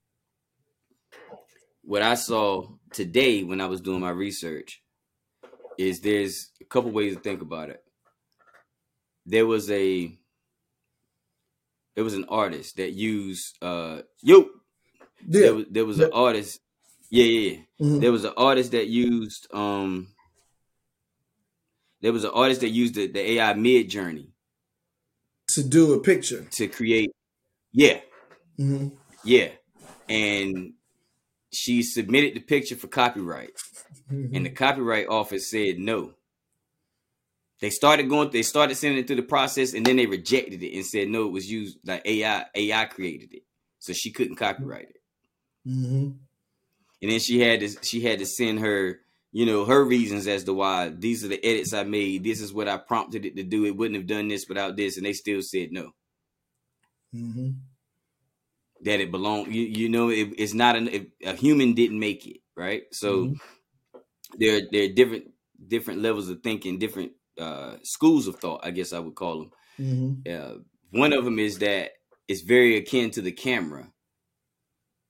what I saw today when I was doing my research is there's a couple ways to think about it. There was a there was an artist that used uh yo yeah. there was there was yeah. an artist yeah yeah, yeah. Mm-hmm. There was an artist that used um there was an artist that used the, the A I Midjourney to do a picture to create yeah mm-hmm. yeah and she submitted the picture for copyright mm-hmm. and the copyright office said no. They started going. They started sending it through the process, and then they rejected it and said no, it was used like A I. A I created it, so she couldn't copyright it. Mm-hmm. And then she had to. She had to send her, you know, her reasons as to why these are the edits I made. This is what I prompted it to do. It wouldn't have done this without this, and they still said no. Mm-hmm. That it belonged. You, you know, it, it's not an, it, a human didn't make it, right? So mm-hmm. there, there are different different levels of thinking, different. Uh, schools of thought, I guess I would call them. Mm-hmm. Uh, one of them is that it's very akin to the camera.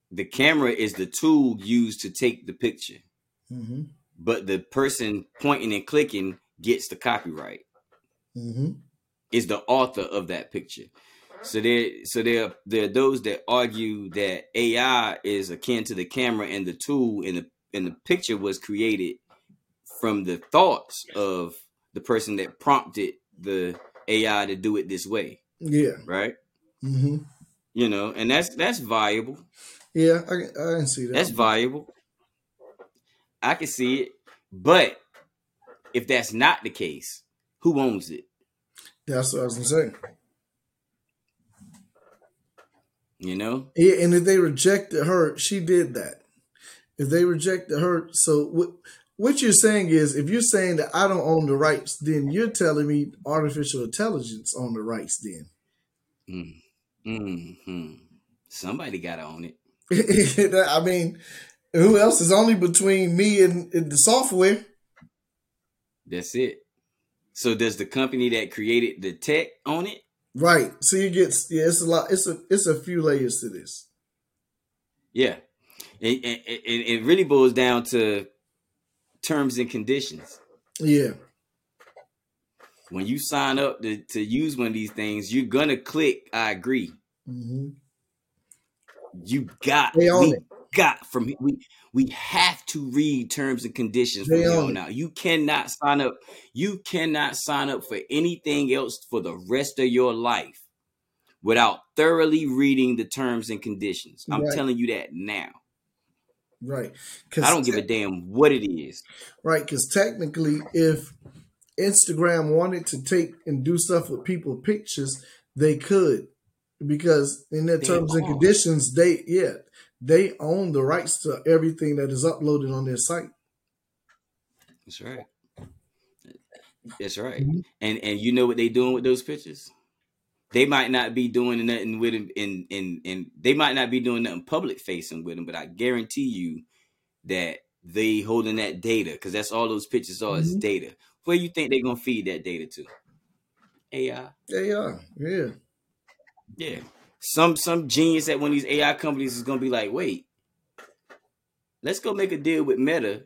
the camera is the tool used to take the picture, Mm-hmm. but the person pointing and clicking gets the copyright. Mm-hmm. Is the author of that picture. So there, so there, there are those that argue that A I is akin to the camera, and the tool in the in the picture was created from the thoughts of the person that prompted the A I to do it this way. Yeah. Right. Mm-hmm. You know, and that's that's viable. Yeah, I, I can see that. That's viable. I can see it, but if that's not the case, who owns it? That's what I was gonna say. You know? Yeah, and if they rejected her, she did that. If they rejected her, so what? What you're saying is, if you're saying that I don't own the rights, then you're telling me artificial intelligence own the rights. Then, mm. mm-hmm. Somebody got to own it. I mean, who else is only between me and, and the software? That's it. So does the company that created the tech own it? Right. So you get yeah, it's a lot. It's a it's a few layers to this. Yeah, it, it, it, it really boils down to terms and conditions. Yeah. When you sign up to, to use one of these things, you're gonna click I agree. Mm-hmm. You got they own we it. got from we we have to read terms and conditions from here on out. You cannot sign up. You cannot sign up for anything else for the rest of your life without thoroughly reading the terms and conditions. I'm right. telling you that now. Right. I don't give a damn what it is. Right. Because technically, if Instagram wanted to take and do stuff with people's pictures, they could. Because in their they terms are. and conditions, they, yeah, they own the rights to everything that is uploaded on their site. That's right. That's right. Mm-hmm. And and you know what they're doing with those pictures? They might not be doing nothing with them, in in in they might not be doing nothing public facing with them, but I guarantee you that they holding that data, because that's all those pictures are, mm-hmm. is data. Where you think they're gonna feed that data to? A I. A I, yeah. Yeah. Some some genius at one of these A I companies is gonna be like, wait, let's go make a deal with Meta,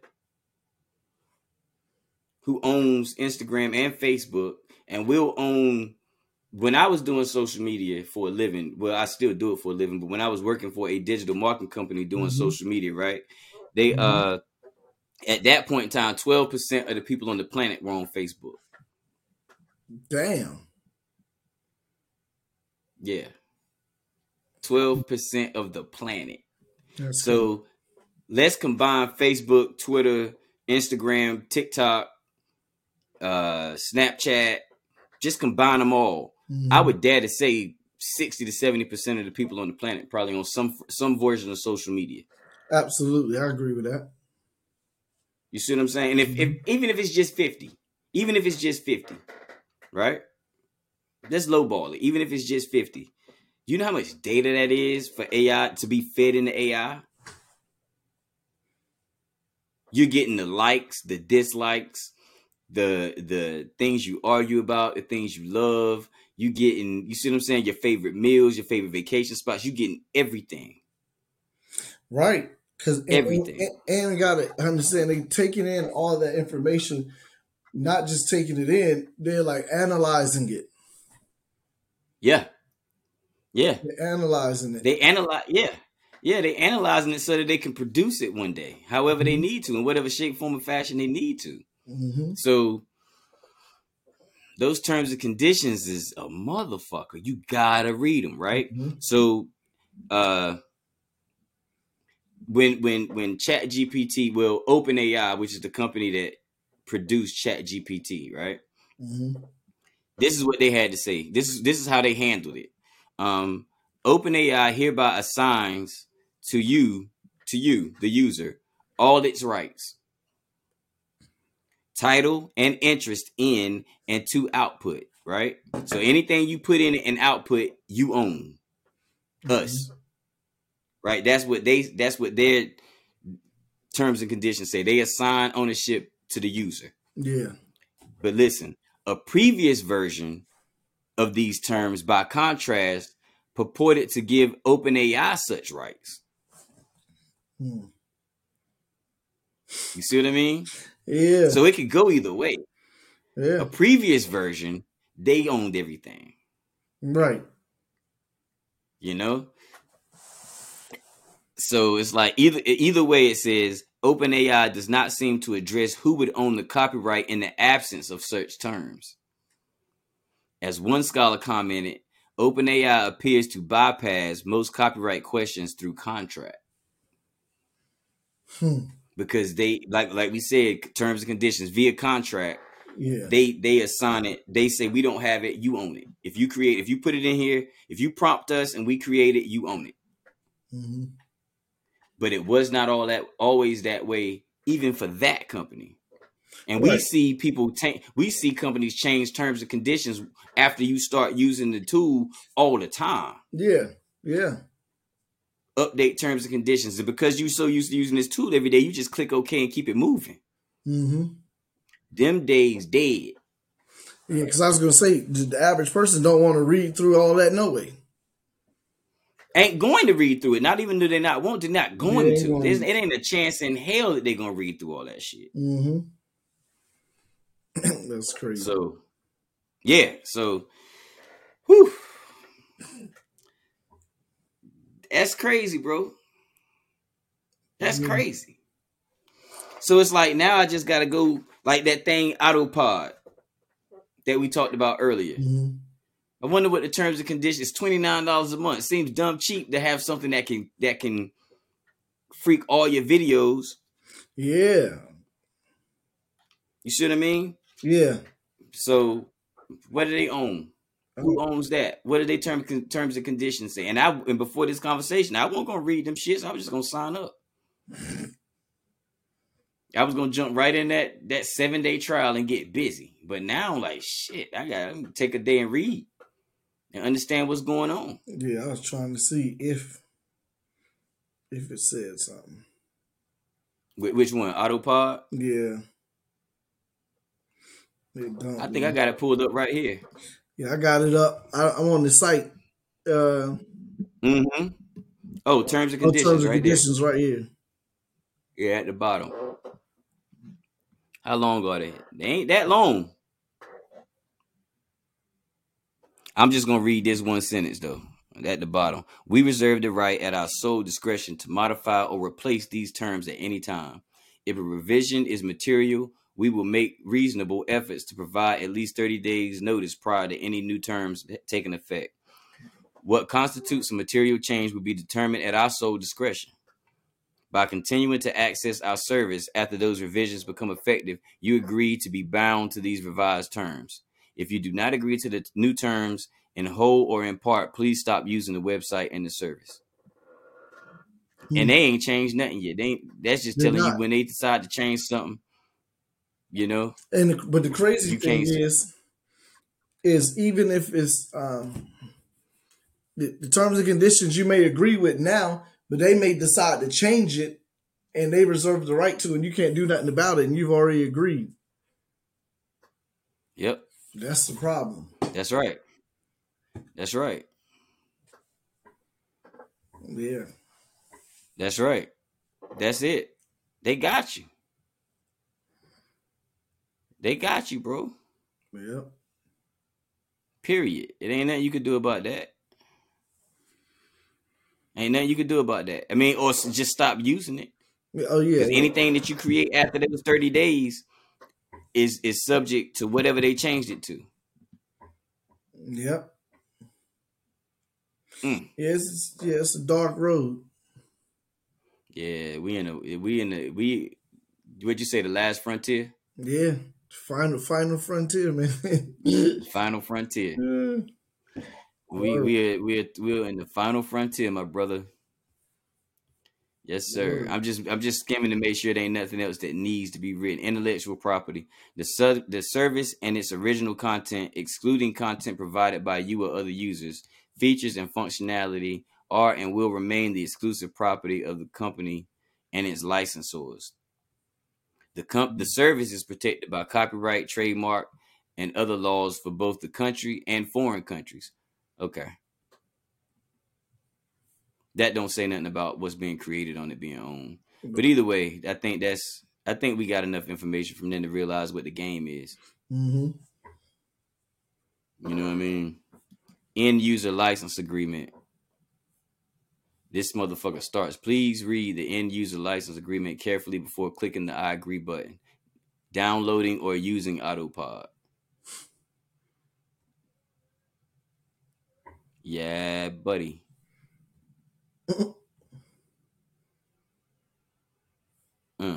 who owns Instagram and Facebook, and we'll own. When I was doing social media for a living, well, I still do it for a living, but when I was working for a digital marketing company doing mm-hmm. social media, right? They mm-hmm. uh at that point in time, twelve percent of the people on the planet were on Facebook. Damn. Yeah. twelve percent of the planet. That's so cool. Let's combine Facebook, Twitter, Instagram, TikTok, uh, Snapchat, just combine them all. Mm-hmm. I would dare to say sixty to seventy percent of the people on the planet probably on some some version of social media. Absolutely. I agree with that. You see what I'm saying? And if, if even if it's just fifty, even if it's just fifty, right? Let's lowball it. Even if it's just fifty. You know how much data that is for A I to be fed into A I? You're getting the likes, the dislikes, the the things you argue about, the things you love. You getting, you see what I'm saying? Your favorite meals, your favorite vacation spots. You getting everything. Right. Because everything. And, and, and got to understand, they taking in all that information, not just taking it in, they're like analyzing it. Yeah. Yeah. They're analyzing it. They analyze, yeah. Yeah, they analyzing it so that they can produce it one day, however mm-hmm. they need to, in whatever shape, form, or fashion they need to. Mm-hmm. So those terms and conditions is a motherfucker. You gotta read them, right? Mm-hmm. So uh, when when when ChatGPT, well, OpenAI, which is the company that produced ChatGPT, right? Mm-hmm. This is what they had to say. This is this is how they handled it. Um, OpenAI hereby assigns to you, to you, the user, all its rights, title, and interest in and to output, right? So anything you put in and output, you own. Us. Mm-hmm. Right? That's what they that's what their terms and conditions say. They assign ownership to the user. Yeah. But listen, a previous version of these terms, by contrast, purported to give OpenAI such rights. Hmm. You see what I mean? Yeah. So it could go either way. Yeah. A previous version, they owned everything. Right. You know? So it's like either either way it says OpenAI does not seem to address who would own the copyright in the absence of such terms. As one scholar commented, OpenAI appears to bypass most copyright questions through contract. Hmm. Because they like like we said, terms and conditions via contract. Yeah. They they assign it. They say we don't have it, you own it. If you create, if you put it in here, if you prompt us and we create it, you own it. Mm-hmm. But it was not all that always that way, even for that company. And Right. we see people ta- we see companies change terms and conditions after you start using the tool all the time. Yeah. Yeah. Update terms and conditions. And because you're so used to using this tool every day, you just click OK and keep it moving. Mm-hmm. Them days dead. Yeah, because I was gonna say the average person don't want to read through all that no way. Ain't going to read through it. Not even though they not want to, not going Yeah, to. going There's, it ain't a chance in hell that they're gonna read through all that shit. Mm-hmm. That's crazy. So, yeah. So, whew. That's crazy, bro. That's Yeah. crazy. So it's like now I just gotta go like that thing Autopod that we talked about earlier. Mm-hmm. I wonder what the terms and conditions. twenty-nine dollars a month. Seems dumb cheap to have something that can that can freak all your videos. Yeah. You see what I mean? Yeah. So what do they own? Who owns that? What do they term, terms and conditions say? And I and before this conversation, I wasn't gonna read them shits. I was just gonna sign up. I was gonna jump right in that that seven day trial and get busy. But now I'm like, shit, I gotta take a day and read and understand what's going on. Yeah, I was trying to see if if it said something. Which one? Autopod? Yeah. It don't, I think man. I got it pulled up right here. Yeah, I got it up. I, I'm on the site. Uh, mm-hmm. Oh, terms and oh, conditions, terms and right conditions there. right here. Yeah, at the bottom. How long are they? They ain't that long. I'm just gonna read this one sentence though. At the bottom, we reserve the right at our sole discretion to modify or replace these terms at any time. If a revision is material, we will make reasonable efforts to provide at least thirty days notice prior to any new terms taking effect. What constitutes a material change will be determined at our sole discretion. By continuing to access our service after those revisions become effective, you agree to be bound to these revised terms. If you do not agree to the new terms in whole or in part, please stop using the website and the service. Mm. And they ain't changed nothing yet. They ain't, that's just They're telling not. you when they decide to change something, you know. And the, but the crazy thing is, is even if it's um, the, the terms and conditions you may agree with now, but they may decide to change it, and they reserve the right to, and you can't do nothing about it, and you've already agreed. Yep. That's the problem. That's right. That's right. Yeah. That's right. That's it. They got you. They got you, bro. Yep. Period. It ain't nothing you could do about that. Ain't nothing you could do about that. I mean, or just stop using it. Oh yeah. Because anything that you create after those thirty days is is subject to whatever they changed it to. Yep. Mm. Yeah, it's yeah, it's a dark road. Yeah, we in a we in the we. What'd you say? The last frontier. Yeah, final final frontier, man. Final frontier. Yeah. We we we we're in the final frontier, my brother. Yes, sir. Yeah. I'm just I'm just skimming to make sure there ain't nothing else that needs to be written. Intellectual property, the su- the service and its original content, excluding content provided by you or other users, features and functionality are and will remain the exclusive property of the company and its licensors. The comp- the service is protected by copyright, trademark, and other laws for both the country and foreign countries. Okay. that don't say nothing about what's being created on it being owned. But either way, I think that's I think we got enough information from them to realize what the game is. Mm-hmm. You know what I mean? End user license agreement. This motherfucker starts. Please read the end user license agreement carefully before clicking the I agree button, downloading or using Autopod. Yeah, buddy. uh.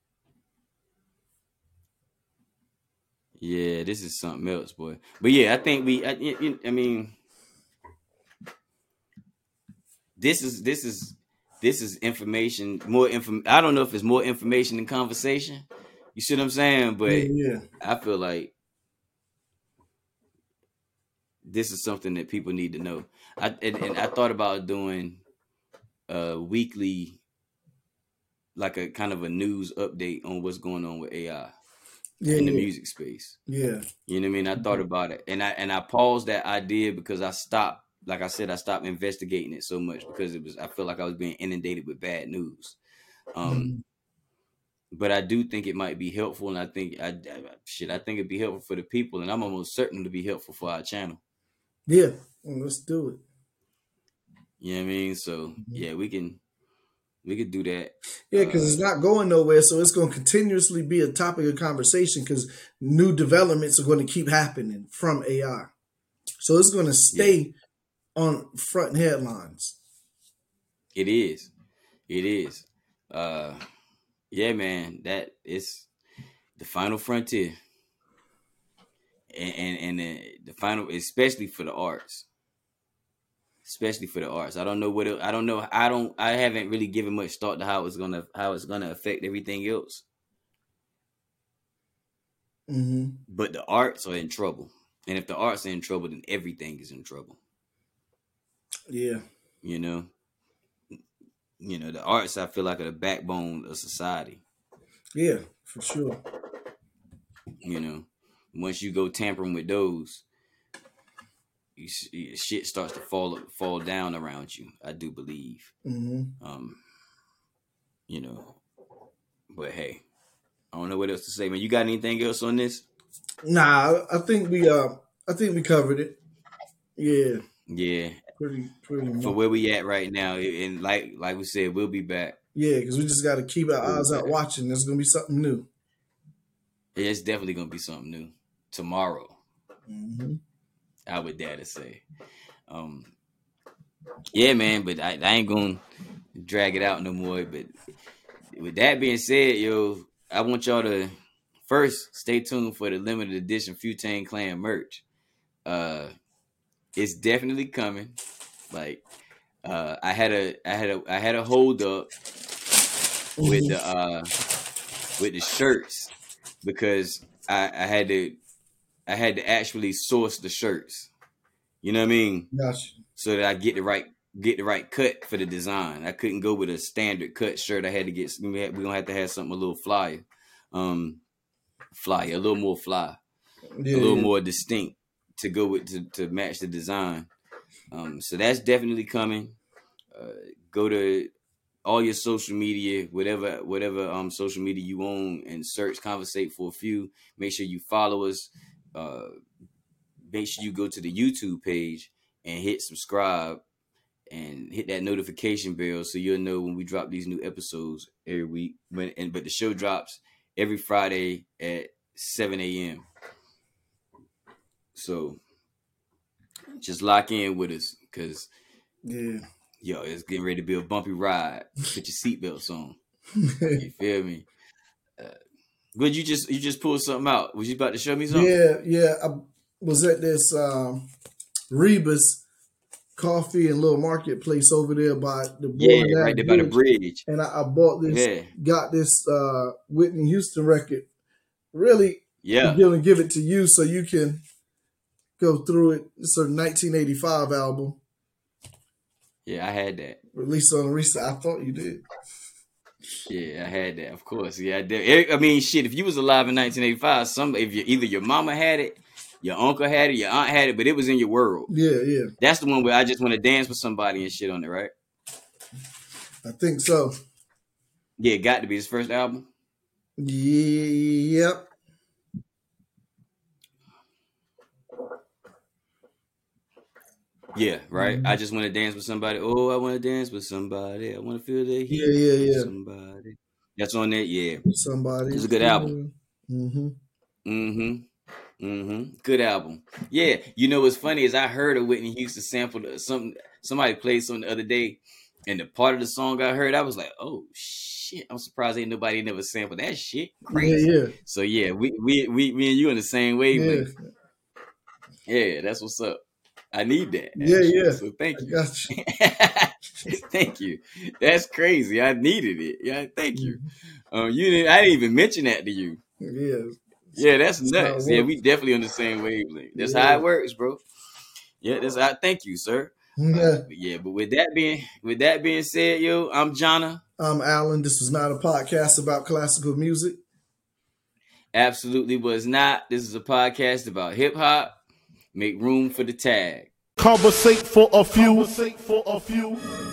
Yeah, this is something else, boy. But yeah, I think we. I, I mean, this is this is this is information. More inform. I don't know if it's more information than conversation. You see what I'm saying? But Yeah, yeah. I feel like this is something that people need to know. I and, and I thought about doing a weekly, like a kind of a news update on what's going on with A I Yeah, in the yeah. music space. Yeah. You know what I mean? I thought about it, and I and I paused that idea because I stopped. Like I said, I stopped investigating it so much because it was. I feel like I was being inundated with bad news. Um, Mhm. But I do think it might be helpful, and I think I, I shit. I think it'd be helpful for the people, and I'm almost certain to be helpful for our channel. Yeah, well, let's do it. You know what I mean? So yeah, we can we could do that. Yeah, because Uh, it's not going nowhere, so it's going to continuously be a topic of conversation because new developments are going to keep happening from A I. So it's going to stay on front headlines. It is. It is. Uh, yeah, man. That is the final frontier, and and, and the, the final, especially for the arts, especially for the arts. I don't know what it, I don't know. I don't. I haven't really given much thought to how it's gonna how it's gonna affect everything else. Mm-hmm. But the arts are in trouble, and if the arts are in trouble, then everything is in trouble. Yeah. You know. You know, the arts, I feel like, are the backbone of society. Yeah, for sure. You know, once you go tampering with those, you, shit starts to fall fall down around you. I do believe. Mm-hmm. Um, you know, but hey, I don't know what else to say, man. You got anything else on this? Nah, I think we uh, I think we covered it. Yeah. Yeah. Pretty, pretty much. For where we at right now, and like like we said, we'll be back. Yeah, because we just got to keep our We'll eyes be out back. watching. There's gonna be something new. Yeah, it's definitely gonna be something new tomorrow. Mm-hmm. I would dare to say. Um, yeah, man, but I, I ain't gonna drag it out no more. But with that being said, yo, I want y'all to first stay tuned for the limited edition Futane Clan merch. Uh, it's definitely coming. Like, uh, I had a, I had a, I had a hold up Mm-hmm. with the, uh, with the shirts because I, I had to, I had to actually source the shirts. You know what I mean? Gotcha. So that I get the right get the right cut for the design. I couldn't go with a standard cut shirt. I had to get we had, we're gonna have to have something a little flyer, um, flyer, a little more fly, Yeah, a little yeah. more distinct to go with to, to match the design. Um, so that's definitely coming. Uh, go to all your social media, whatever whatever um social media you own, and search Conversate for a Few. Make sure you follow us. Uh, make sure you go to the YouTube page and hit subscribe and hit that notification bell so you'll know when we drop these new episodes every week. When and but the show drops every Friday at seven a.m. So just lock in with us because Yeah. yo, it's getting ready to be a bumpy ride. Put your seatbelts on. You feel me? Uh, but you just you just pulled something out. Was you about to show me something? Yeah, yeah. I was at this um, Rebus Coffee and Little Marketplace over there by the Yeah, Bourne right there by the bridge. And I, I bought this, Yeah. got this uh, Whitney Houston record. Really, Yeah. I'm gonna give it to you so you can go through it. It's a nineteen eighty-five album Yeah, I had that. released on recent. I thought you did. Yeah, I had that. Of course. Yeah, I did. I mean, shit. If you was alive in nineteen eighty-five, some if you either your mama had it, your uncle had it, your aunt had it, but it was in your world. Yeah, yeah. That's the one where I just want to dance with somebody and shit on it, right? I think so. Yeah, it got to be his first album. Yep. Yeah, right. Mm-hmm. I just want to dance with somebody. Oh, I want to dance with somebody. I want to feel the heat. Yeah, yeah, yeah. Somebody. That's on that. Yeah. Somebody. It's a good album. Mm-hmm. Mm-hmm. Mm-hmm. Good album. Yeah. You know what's funny is I heard a Whitney Houston sample. Something somebody played something the other day, and the part of the song I heard, I was like, oh shit! I'm surprised ain't nobody never sampled that shit. Crazy. Yeah, yeah. So yeah, we we we me and you in the same wavelength. Yeah. Yeah, that's what's up. I need that. Yeah, actually. yeah. So thank you. I got you. Thank you. That's crazy. I needed it. Yeah, thank you. Um, you didn't. I didn't even mention that to you. Yeah. Yeah, that's, that's nuts. Yeah, we definitely on the same wavelength. That's yeah. how it works, bro. Yeah, that's how. Thank you, sir. Yeah. Uh, but yeah, but with that being with that being said, yo, I'm Jonna. I'm Alan. This was not a podcast about classical music. Absolutely was not. This is a podcast about hip hop. Make room for the tag. Conversate for a few. Conversate for a few.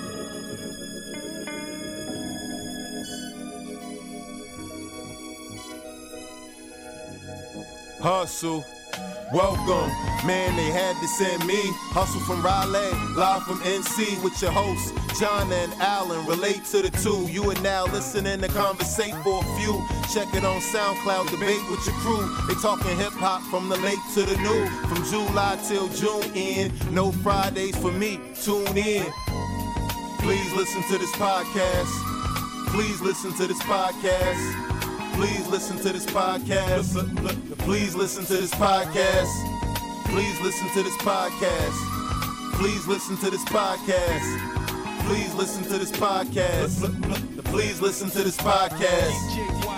Hustle. Welcome, man, they had to send me. Hustle from Raleigh, live from N C with your hosts, John and Alan. Relate to the two. You are now listening to Conversate for a few. Check it on SoundCloud, debate with your crew. They talking hip hop from the late to the new. From July till June end. No Fridays for me. Tune in. Please listen to this podcast. Please listen to this podcast. Please listen to this podcast. Please listen to this podcast. Please listen to this podcast. Please listen to this podcast. Please listen to this podcast. Please listen to this podcast.